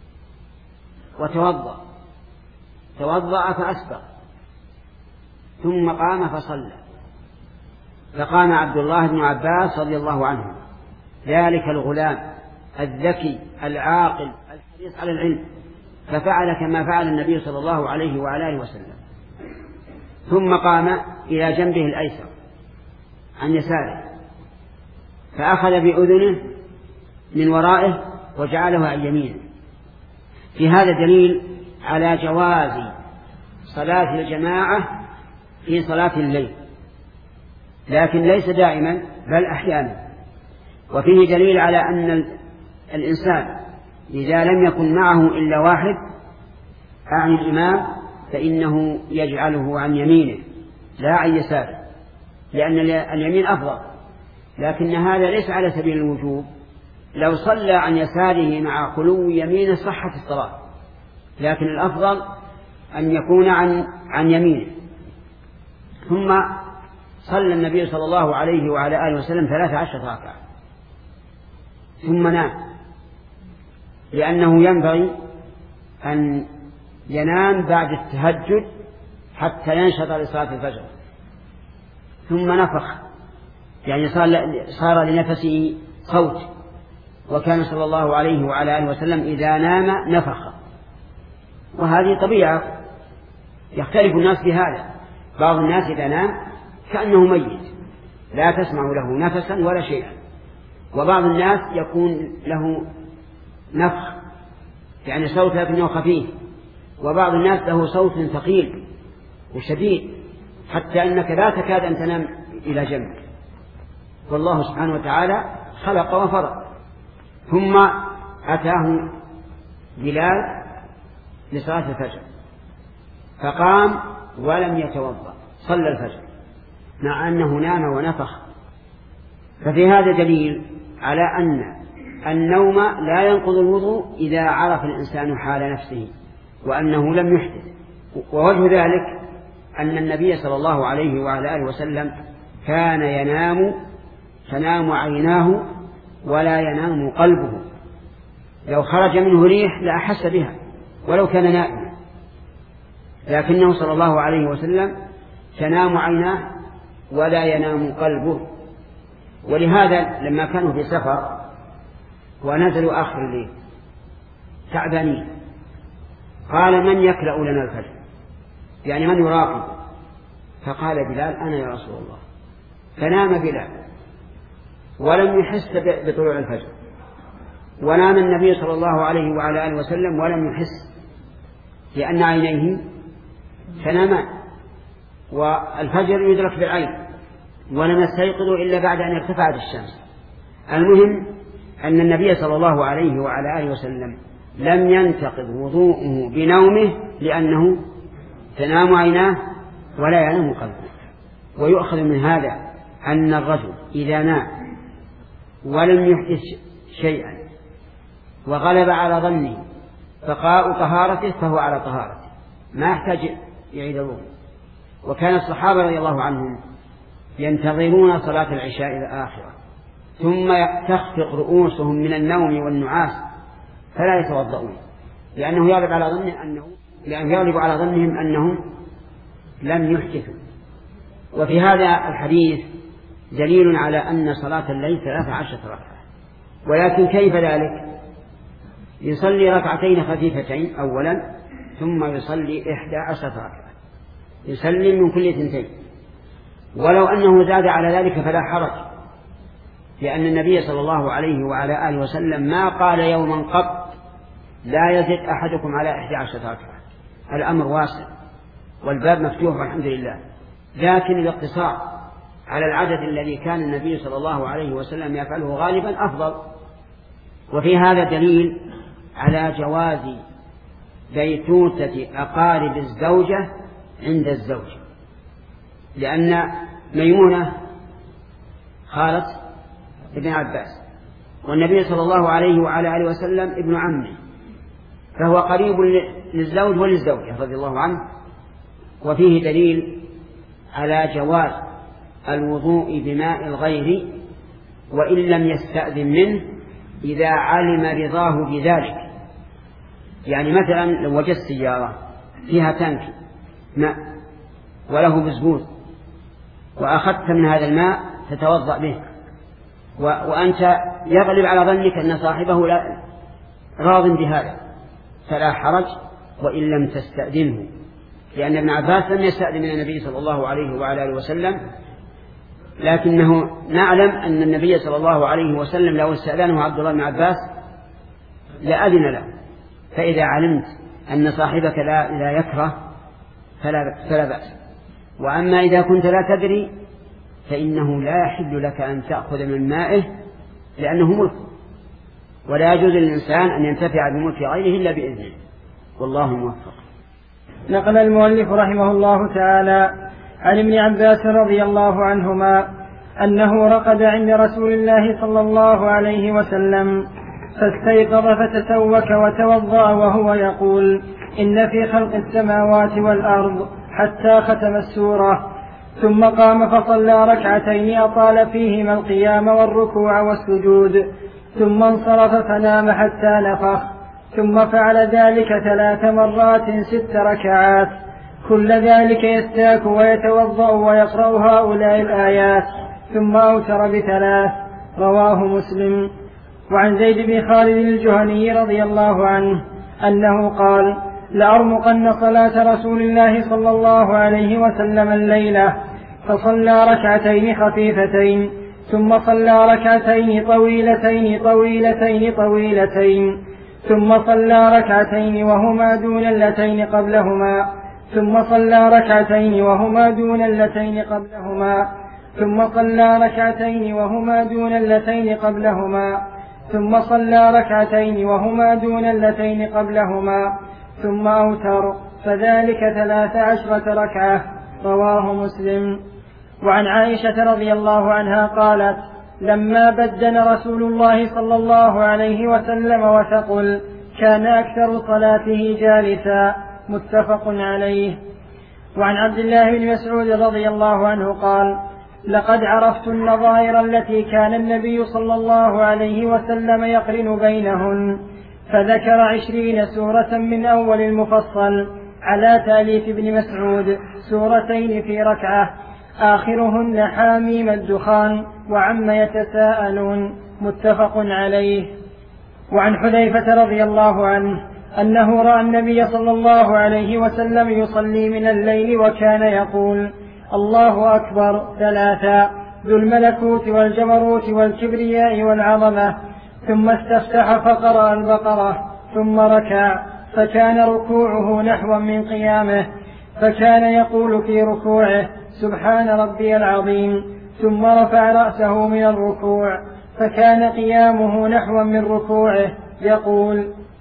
توضأ فأسبغ ثم قام فصلى فقام عبد الله بن عباس رضي الله عنه ذلك الغلام الذكي العاقل الحريص على العلم ففعل كما فعل النبي صلى الله عليه وعلى آله وسلم ثم قام إلى جنبه الأيسر عن يساره فأخذ بأذنه من ورائه وجعله عن يمينه في هذا دليل على جواز صلاة الجماعة في صلاة الليل لكن ليس دائما بل أحيانا وفيه دليل على أن الإنسان إذا لم يكن معه إلا واحد عن الإمام فإنه يجعله عن يمينه لا عن يساره لأن اليمين أفضل لكن هذا ليس على سبيل الوجوب لو صلى عن يساره مع خلو يمينه صحت الصلاة لكن الأفضل أن يكون عن يمينه ثم صلى النبي صلى الله عليه وعلى آله وسلم 13 ركعة ثم نام لأنه ينبغي أن ينام بعد التهجد حتى ينشط لصلاة الفجر ثم نفخ يعني صار لنفسه صوت وكان صلى الله عليه وعلى آله وسلم إذا نام نفخ وهذه طبيعة يختلف الناس بهذا بعض الناس إذا نام كأنه ميت لا تسمع له نفسا ولا شيئا وبعض الناس يكون له نفخ يعني صوت لكنه خفيف وبعض الناس له صوت ثقيل وشديد حتى أنك لا تكاد أن تنام إلى جنبك والله سبحانه وتعالى خلق وفرق ثم أتاه بلال لصلاة الفجر فقام ولم يتوضأ صلى الفجر مع أنه نام ونفخ ففي هذا دليل على أن النوم لا ينقض الوضوء إذا عرف الإنسان حال نفسه وأنه لم يحدث ووجه ذلك أن النبي صلى الله عليه وعلى آله وسلم كان تنام عيناه ولا ينام قلبه لو خرج منه ريح لأحس بها ولو كان نائما لكنه صلى الله عليه وسلم تنام عيناه ولا ينام قلبه ولهذا لما كانوا في سفر ونزلوا آخر الليل تعبانين قال من يكلأ لنا الفجر يعني من يراقب فقال بلال أنا يا رسول الله فنام بلال ولم يحس بطلوع الفجر ونام النبي صلى الله عليه وعلى آله وسلم ولم يحس لأن عينيه تنامان، والفجر يدرك بالعين، ولم يستيقظ إلا بعد أن ارتفعت الشمس. المهم أن النبي صلى الله عليه وعلى آله وسلم لم ينتقض وضوءه بنومه لأنه تنام عيناه ولا ينام قلبه. ويؤخذ من هذا أن الرجل إذا نام ولم يحدث شيئا وغلب على ظنه بقاء طهارته فهو على طهارته، ما يحتاج يعيد الوضوء. وكان الصحابة رضي الله عنهم ينتظرون صلاة العشاء الآخرة ثم تخفق رؤوسهم من النوم والنعاس فلا يتوضؤون، لأنه يغلب على ظنهم أنهم لم يحدثوا. وفي هذا الحديث دليل على أن صلاة الليل 13 ركعة. ولكن كيف ذلك؟ يصلي ركعتين خفيفتين أولا، ثم يصلي 11 ركعة، يسلم من كل 2. ولو أنه زاد على ذلك فلا حرج، لأن النبي صلى الله عليه وعلى آله وسلم ما قال يوما قط لا يزد أحدكم على 11 ركعة. الأمر واسع والباب مفتوح والحمد لله، لكن الاقتصار على العدد الذي كان النبي صلى الله عليه وسلم يفعله غالبا أفضل. وفي هذا دليل على جواز بيتوتة أقارب الزوجة عند الزوج، لأن ميمونة خالة ابن عباس، والنبي صلى الله عليه وعلى آله وسلم ابن عمه، فهو قريب للزوج وللزوجة رضي الله عنه. وفيه دليل على جواز الوضوء بماء الغير وإن لم يستأذن منه إذا علم رضاه بذلك. يعني مثلا لو وجدت سيارة فيها تانك ماء وله بزبوط وأخذت من هذا الماء تتوضأ به، وأنت يغلب على ظنك أن صاحبه لا راض بهذا، فلا حرج وإن لم تستأذنه، لأن ابن عباس لم يستأذن من النبي صلى الله عليه وعلى آله وسلم، لكنه نعلم أن النبي صلى الله عليه وسلم لو استأذنه عبد الله بن عباس لأذن له. فإذا علمت أن صاحبك لا يكره فلا بأس. وأما إذا كنت لا تدري فإنه لا يحل لك أن تأخذ من مائه لأنه ملك، ولا يجوز للإنسان أن ينتفع بملك غيره إلا بإذنه، والله موفق.
نقل المؤلف رحمه الله تعالى عن ابن عباس رضي الله عنهما أنه رقد عند رسول الله صلى الله عليه وسلم فاستيقظ فتسوك وتوضأ وهو يقول: إن في خلق السماوات والأرض حتى ختم السورة. ثم قام فصلى ركعتين أطال فيهما القيام والركوع والسجود، ثم انصرف فنام حتى نفخ، ثم فعل ذلك 3 مرات 6 ركعات، كل ذلك يستاك ويتوضأ ويقرأ هؤلاء الآيات، ثم أوتر ب3. رواه مسلم. وعن زيد بن خالد الجهني رضي الله عنه أنه قال: لأرمقن صلاة رسول الله صلى الله عليه وسلم الليلة، فصلى ركعتين خفيفتين، ثم صلى ركعتين طويلتين طويلتين طويلتين، ثم صلى ركعتين وهما دون اللتين قبلهما، ثم صلى ركعتين وهما دون اللتين قبلهما، ثم صلى ركعتين وهما دون اللتين قبلهما، ثم صلى ركعتين وهما دون اللتين قبلهما، ثم أوتر، فذلك 13 ركعة. رواه مسلم. وعن عائشة رضي الله عنها قالت: لما بدن رسول الله صلى الله عليه وسلم وثقل كان أكثر صلاته جالسا. متفق عليه. وعن عبد الله بن مسعود رضي الله عنه قال: لقد عرفت النظائر التي كان النبي صلى الله عليه وسلم يقرن بينهن، فذكر 20 سورة من أول المفصل على تأليف ابن مسعود، 2 في ركعة، آخرهن حاميم الدخان وعم يتساءلون. متفق عليه. وعن حذيفة رضي الله عنه أنه رأى النبي صلى الله عليه وسلم يصلي من الليل وكان يقول: الله أكبر 3، ذو الملكوت والجبروت والكبرياء والعظمة، ثم استفتح فقرأ البقرة ثم ركع، فكان ركوعه نحوا من قيامه، فكان يقول في ركوعه سبحان ربي العظيم، ثم رفع رأسه من الركوع، فكان قيامه نحوا من ركوعه يقول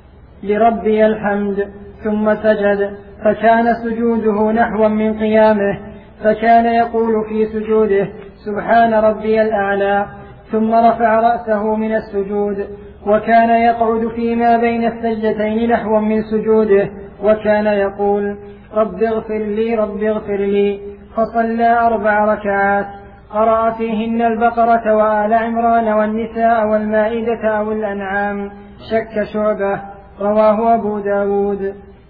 لربي الحمد، ثم سجد، فكان سجوده نحوا من قيامه، فكان يقول في سجوده سبحان ربي الأعلى، ثم رفع رأسه من السجود، وكان يقعد فيما بين السجدتين نحوا من سجوده، وكان يقول رب اغفر لي رب اغفر لي. فصلى 4 ركعات قرأ فيهن البقرة وآل عمران والنساء والمائدة أو الأنعام. شك شعبة. رواه أبو داود.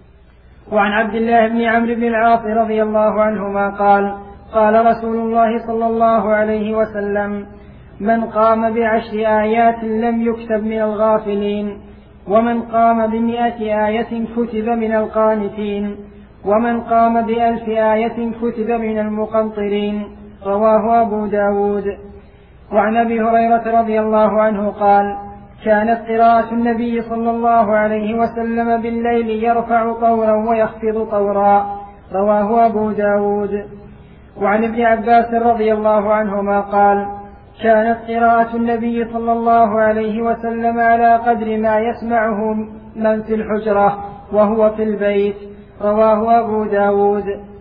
وعن عبد الله بن عمرو بن العاص رضي الله عنهما قال قال رسول الله صلى الله عليه وسلم من قام ب10 آيات لم يكتب من الغافلين، ومن قام ب100 آية كتب من القانتين، ومن قام ب1000 آية كتب من المقنطرين. رواه أبو داود. وعن أبي هريرة رضي الله عنه قال كانت قراءة النبي صلى الله عليه وسلم بالليل يرفع طورا ويخفض طورا. رواه أبو داود. وعن ابن عباس رضي الله عنهما قال كانت قراءة النبي صلى الله عليه وسلم على قدر ما يسمعه من في الحجرة وهو في البيت. رواه أبو داود.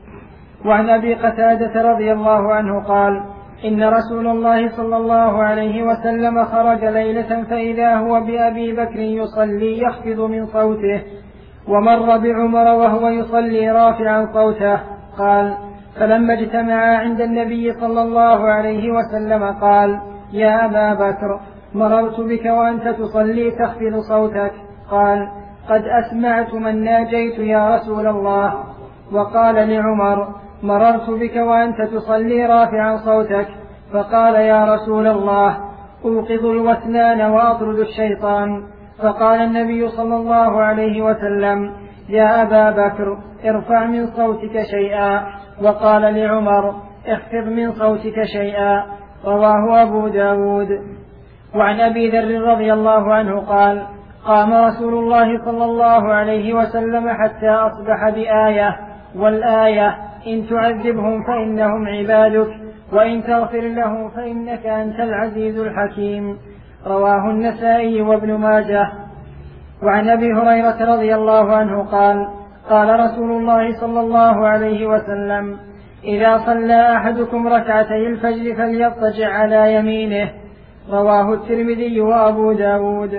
وعن أبي قتادة رضي الله عنه قال إن رسول الله صلى الله عليه وسلم خرج ليلة فإذا هو بأبي بكر يصلي يخفض من صوته، ومر بعمر وهو يصلي رافعا صوته. قال فلما اجتمعا عند النبي صلى الله عليه وسلم قال يا أبا بكر مررت بك وأنت تصلي تخفض صوتك. قال قد أسمعت من ناجيت يا رسول الله. وقال لعمر مررت بك وأنت تصلي رافعا صوتك، فقال يا رسول الله أوقظ الوثنان وأطرد الشيطان. فقال النبي صلى الله عليه وسلم يا أبا بكر ارفع من صوتك شيئا. وقال لعمر اخفض من صوتك شيئا. رواه أبو داود. وعن أبي ذر رضي الله عنه قال قام رسول الله صلى الله عليه وسلم حتى أصبح بآية، والآية إن تعذبهم فإنهم عبادك وإن تغفر لهم فإنك أنت العزيز الحكيم. رواه النسائي وابن ماجه. وعن أبي هريرة رضي الله عنه قال قال رسول الله صلى الله عليه وسلم إذا صلى أحدكم ركعتي الفجر فليضطجع على يمينه. رواه الترمذي وأبو داود.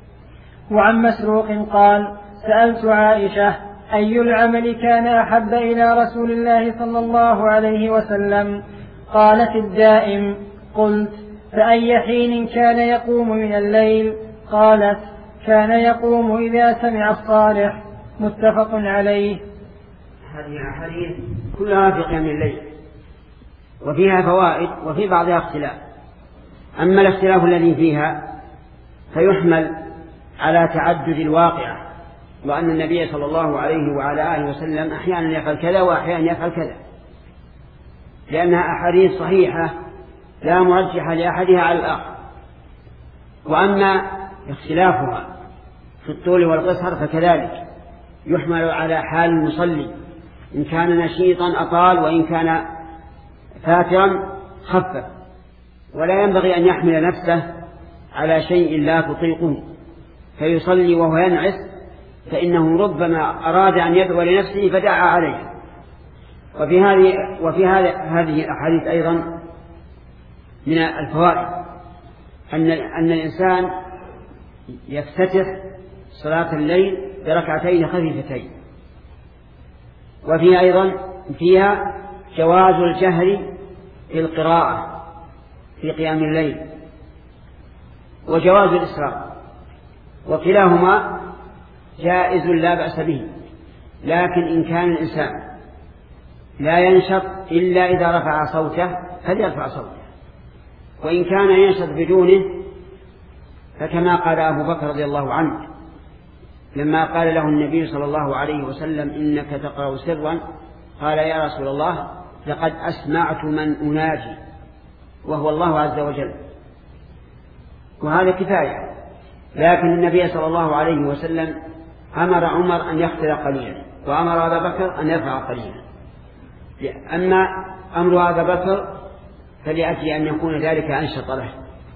وعن مسروق قال سألت عائشة أي العمل كان أحب إلى رسول الله صلى الله عليه وسلم؟ قالت الدائم. قلت فأي حين كان يقوم من الليل؟ قالت كان يقوم إذا سمع الصالح. متفق عليه.
هذه الأحاديث كلها في قيام الليل وفيها فوائد وفي بعضها اختلاف. أما الاختلاف الذي فيها فيحمل على تعدد الواقعة، وأن النبي صلى الله عليه وعلى آله وسلم أحيانا يفعل كذا وأحيانا يفعل كذا، لأنها أحاديث صحيحة لا مرجح لأحدها على الآخر. وأما اختلافها في الطول والقصر فكذلك يحمل على حال المصلي، إن كان نشيطا أطال وإن كان فاترا خفف، ولا ينبغي أن يحمل نفسه على شيء لا تطيقه فيصلي وهو ينعس، فإنه ربما أراد أن يدعو لنفسه فدعا عليه. وفي هذه الأحاديث أيضا من الفوائد أن الإنسان يفتتح صلاة الليل بركعتين خفيفتين. وفيها أيضا جواز الجهر في القراءة في قيام الليل وجواز الإسراء، وكلاهما جائز لا بأس به، لكن إن كان الإنسان لا ينشط إلا إذا رفع صوته فليرفع صوته، وإن كان ينشط بدونه فكما قال أبو بكر رضي الله عنه لما قال له النبي صلى الله عليه وسلم إنك تقرأ سرا، قال يا رسول الله لقد أسمعت من أناجي وهو الله عز وجل. وهذا كفاية، لكن النبي صلى الله عليه وسلم أمر عمر أن يخفض قليلا، وأمر أبا بكر أن يرفع قليلا. أما أمر أبا بكر فلأجل أن يكون ذلك أنشط له،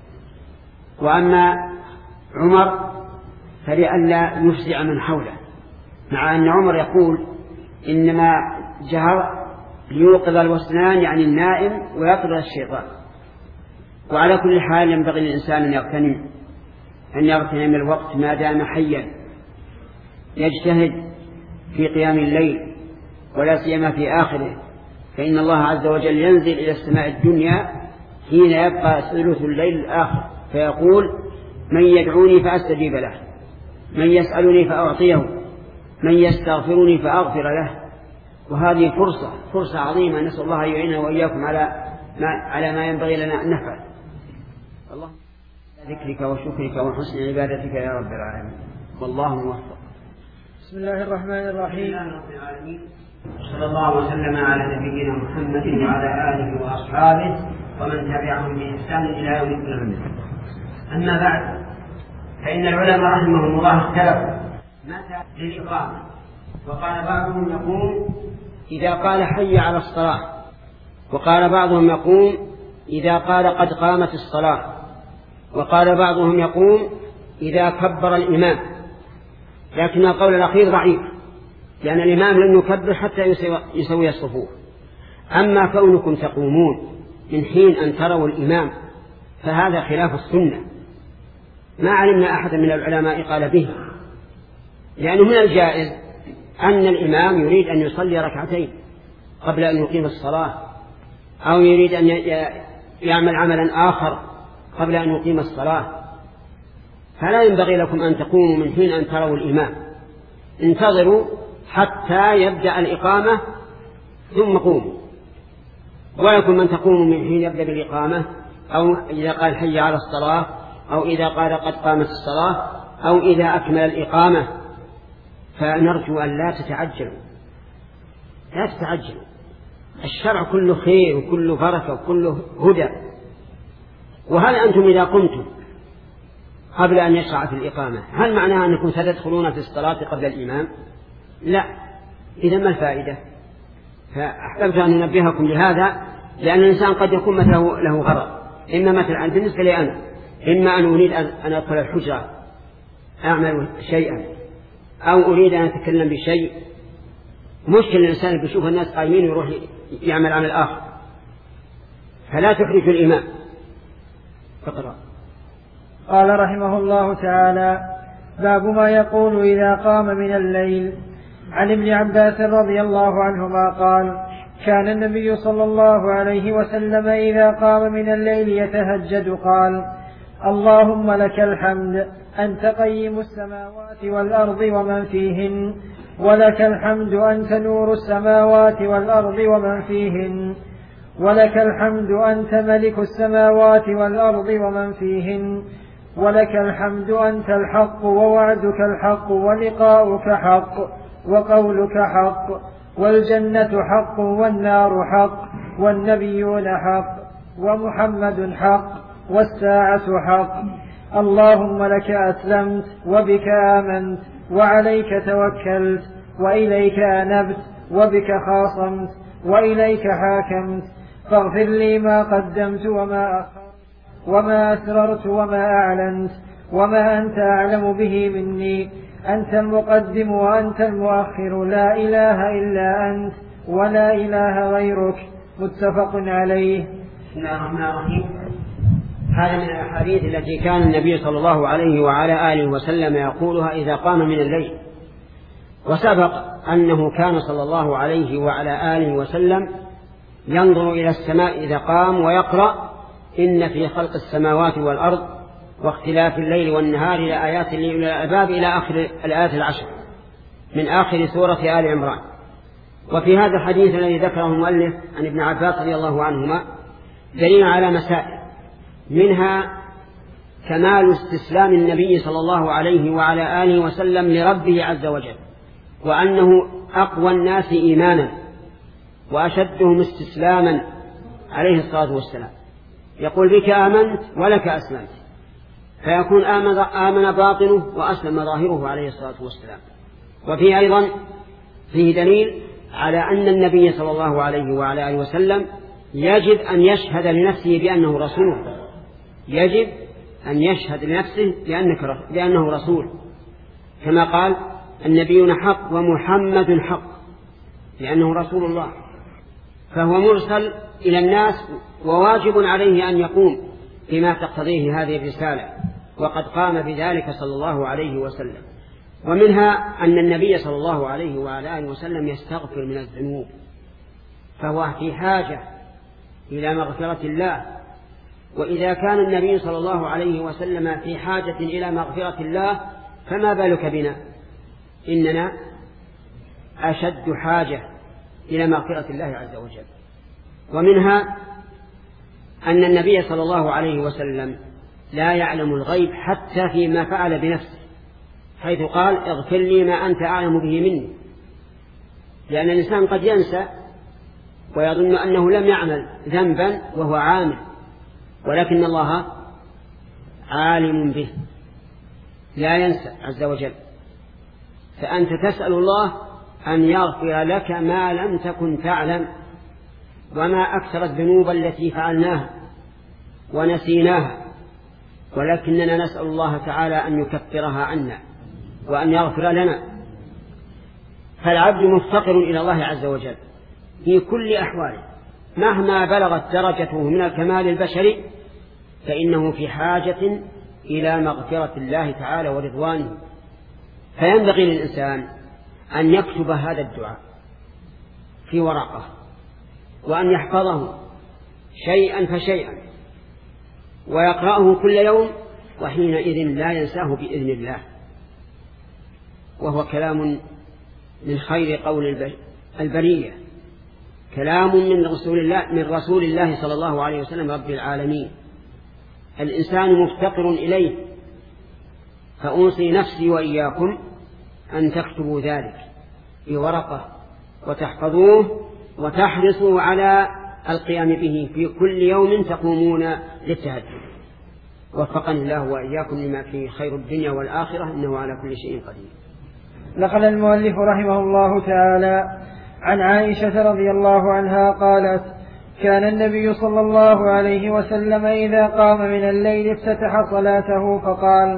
وأما عمر فلئلا يفزع من حوله، مع أن عمر يقول إنما جهر ليوقظ الوسنان يعني النائم ويطرد الشيطان. وعلى كل حال ينبغي للإنسان أن يغتنم الوقت ما دام حيا، يجتهد في قيام الليل ولا سيما في آخره، فإن الله عز وجل ينزل إلى السماء الدنيا حين يبقى ثلث الليل الآخر فيقول من يدعوني فأستجيب له، من يسألني فأعطيه، من يستغفرني فأغفر له. وهذه فرصة عظيمة، نسأل الله أن يعيننا وإياكم على ما ينبغي لنا أن نفعل. الله ذكرك وشكرك وحسن عبادتك يا رب العالمين، والله موفق.
بسم الله الرحمن الرحيم.
صلى الله وسلم على نبينا محمد وعلى آله وأصحابه ومن تبعهم بإحسان إلى يوم الدين. أما بعد، فإن العلماء رحمهم الله اختلفوا متى للإقامة، وقال بعضهم يقوم إذا قال حي على الصلاة، وقال بعضهم يقوم إذا قال قد قامت الصلاة، وقال بعضهم يقوم إذا كبر الإمام. لكن القول الأخير ضعيف، لأن الإمام لن يكبر حتى يسوي الصفوف. أما كونكم تقومون من حين أن تروا الإمام فهذا خلاف السنة، ما علمنا أحدا من العلماء قال به، لأنه من الجائز أن الإمام يريد أن يصلي ركعتين قبل أن يقيم الصلاة، أو يريد أن يعمل عملا آخر قبل أن يقيم الصلاة، فلا ينبغي لكم أن تقوموا من حين أن تروا الإمام، انتظروا حتى يبدأ الإقامة ثم قوموا. ولكم من تقوموا من حين يبدأ بالإقامة، أو إذا قال حي على الصلاة، أو إذا قال قد قامت الصلاة، أو إذا أكمل الإقامة. فنرجو أن لا تتعجلوا، لا تتعجلوا، الشرع كله خير وكله بركة وكله هدى. وهل أنتم إذا قمتم قبل أن يشرع في الإقامة هل معناها أنكم ستدخلون في الصلاة قبل الإمام؟ لا. إذا ما الفائدة؟ فأحببت أن ننبهكم لهذا، لأن الإنسان قد يكون له غرض، إما مثلا بالنسبة لي أنا، إما أن أريد أن أدخل الحجرة أعمل شيئا، أو أريد أن أتكلم بشيء. مشكل الإنسان بيشوف الناس قائمين ويروح يعمل عمل آخر، فلا تحرج الإمام. فقرأ.
قال رحمه الله تعالى: باب ما يقول إذا قام من الليل. عن ابن عباس رضي الله عنهما قال: كان النبي صلى الله عليه وسلم إذا قام من الليل يتهجد قال: اللهم لك الحمد أنت قيم السماوات والأرض ومن فيهن، ولك الحمد أنت نور السماوات والأرض ومن فيهن، ولك الحمد أنت ملك السماوات والأرض ومن فيهن، ولك الحمد أنت الحق ووعدك الحق ولقاؤك حق وقولك حق، والجنة حق والنار حق والنبيون حق ومحمد حق والساعة حق. اللهم لك أسلمت وبك آمنت وعليك توكلت وإليك أنبت وبك خاصمت وإليك حاكمت، فاغفر لي ما قدمت وما أخرت وما أسررت وما أعلنت وما أنت أعلم به مني، أنت المقدم وأنت المؤخر، لا إله إلا أنت ولا إله غيرك. متفق عليه.
بسم الله الرحمن الرحيم. هذا من الأحاديث التي كان النبي صلى الله عليه وعلى آله وسلم يقولها إذا قام من الليل. وسبق أنه كان صلى الله عليه وعلى آله وسلم ينظر إلى السماء إذا قام ويقرأ: إن في خلق السماوات والأرض واختلاف الليل والنهار لآيات لأولي الألباب، إلى آخر الآيات العشر من آخر سورة آل عمران. وفي هذا الحديث الذي ذكره المؤلف عن ابن عباس رضي الله عنهما دليل على مسائل، منها كمال استسلام النبي صلى الله عليه وعلى آله وسلم لربه عز وجل، وأنه أقوى الناس إيمانا وأشدهم استسلاما عليه الصلاة والسلام. يقول: بك آمنت ولك أسلمت. فيكون آمن باطنه وأسلم ظاهره عليه الصلاة والسلام. وفيه أيضا فيه دليل على أن النبي صلى الله عليه وعلى آله وسلم يجب أن يشهد لنفسه بأنه رسول، يجب أن يشهد لنفسه بأنه رسول، كما قال النبيون حق ومحمد حق، لأنه رسول الله، فهو مرسل إلى الناس وواجب عليه أن يقوم بما تقتضيه هذه الرسالة، وقد قام بذلك صلى الله عليه وسلم. ومنها أن النبي صلى الله عليه وعلى آله وسلم يستغفر من الذنوب، فهو في حاجة إلى مغفرة الله. وإذا كان النبي صلى الله عليه وسلم في حاجة إلى مغفرة الله فما بالك بنا، إننا أشد حاجة إلى مغفرة الله عز وجل. ومنها أن النبي صلى الله عليه وسلم لا يعلم الغيب حتى فيما فعل بنفسه، حيث قال اغفر لي ما أنت أعلم به مني، لأن الإنسان قد ينسى ويظن أنه لم يعمل ذنبا وهو عامل، ولكن الله عالم به لا ينسى عز وجل. فأنت تسأل الله أن يغفر لك ما لم تكن تعلم، وما أكثر الذنوب التي فعلناها ونسيناها، ولكننا نسأل الله تعالى أن يكفرها عنا وأن يغفر لنا. فالعبد مفتقر إلى الله عز وجل في كل أحواله، مهما بلغت درجته من الكمال البشري فإنه في حاجة إلى مغفرة الله تعالى ورضوانه. فينبغي للإنسان أن يكتب هذا الدعاء في ورقة وأن يحفظه شيئا فشيئا ويقرأه كل يوم، وحينئذ لا ينساه بإذن الله. وهو كلام من خير قول البرية، كلام من رسول الله صلى الله عليه وسلم رب العالمين. الإنسان مفتقر إليه، فأوصي نفسي وإياكم أن تكتبوا ذلك في ورقة وتحفظوه وتحرصوا على القيام به في كل يوم تقومون للتهجد. وفقني الله وإياكم لما فيه خير الدنيا والآخرة، إنه على كل شيء قدير.
نقل المؤلف رحمه الله تعالى عن عائشة رضي الله عنها قالت: كان النبي صلى الله عليه وسلم إذا قام من الليل افتتح صلاته فقال: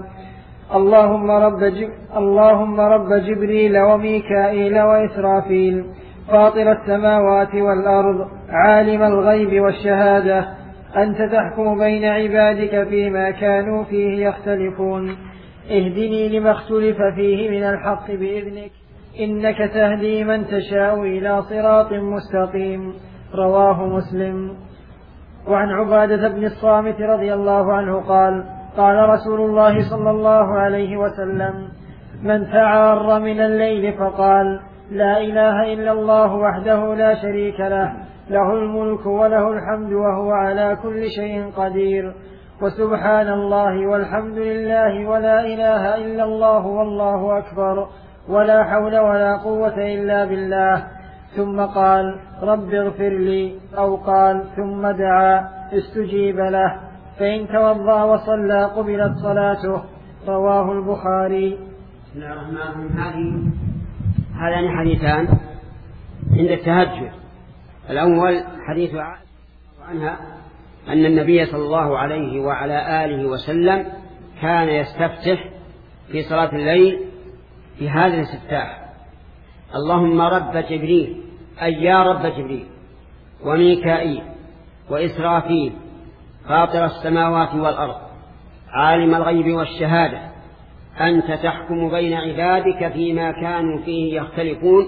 اللهم رب جبريل وميكائيل وإسرافيل فاطر السماوات والأرض عالم الغيب والشهادة أنت تحكم بين عبادك فيما كانوا فيه يختلفون اهدني لما اختلف فيه من الحق بإذنك إنك تهدي من تشاء إلى صراط مستقيم. رواه مسلم. وعن عبادة بن الصامت رضي الله عنه قال: قال رسول الله صلى الله عليه وسلم: من تعار من الليل فقال: لا إله إلا الله وحده لا شريك له، له الملك وله الحمد وهو على كل شيء قدير، وسبحان الله والحمد لله ولا إله إلا الله والله أكبر، ولا حول ولا قوة إلا بالله، ثم قال: رب اغفر لي، أو قال ثم دعا استجيب له، فإن توضأ وصلى قبلت صلاته. رواه البخاري.
بسم الله الرحمن الرحيم. هذان حديثان عند التهجد. الأول حديث عائشة عنها أن النبي صلى الله عليه وعلى آله وسلم كان يستفتح في صلاة الليل في هذا الاستفتاح: اللهم رب جبريل، أي يا رب جبريل وميكائيل وإسرافيل فاطر السماوات والأرض عالم الغيب والشهادة أنت تحكم بين عبادك فيما كانوا فيه يختلفون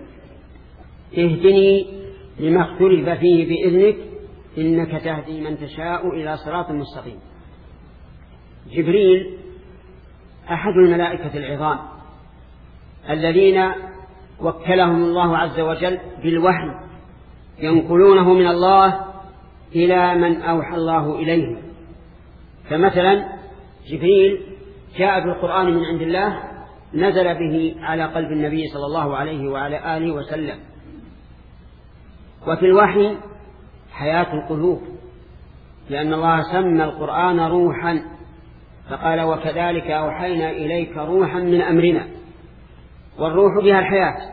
اهدني لما اختلف فيه بإذنك إنك تهدي من تشاء إلى صراط مستقيم. جبريل أحد الملائكة العظام الذين وكلهم الله عز وجل بالوحي ينقلونه من الله إلى من أوحى الله إليه. فمثلا جبريل جاء بالقرآن من عند الله نزل به على قلب النبي صلى الله عليه وعلى آله وسلم. وفي الوحي حياة القلوب، لأن الله سمى القرآن روحا، فقال وكذلك أوحينا إليك روحا من أمرنا، والروح بها الحياة.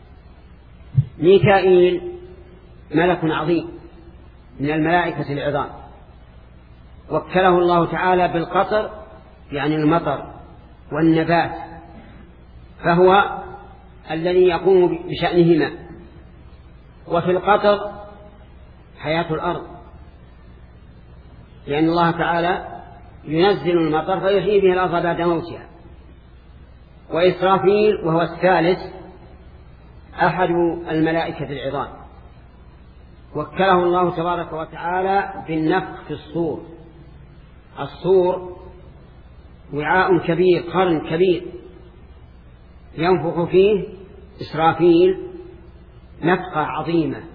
ميكائيل ملك عظيم من الملائكة العظام، وكله الله تعالى بالقطر يعني المطر والنبات، فهو الذي يقوم بشأنهما. وفي القطر حياة الأرض، لأن الله تعالى ينزل المطر فيحيي به الأرض بعد موتها. وإسرافيل وهو الثالث أحد الملائكة العظام، وكله الله تبارك وتعالى بالنفخ في الصور. الصور وعاء كبير، قرن كبير، ينفخ فيه إسرافيل نفخة عظيمة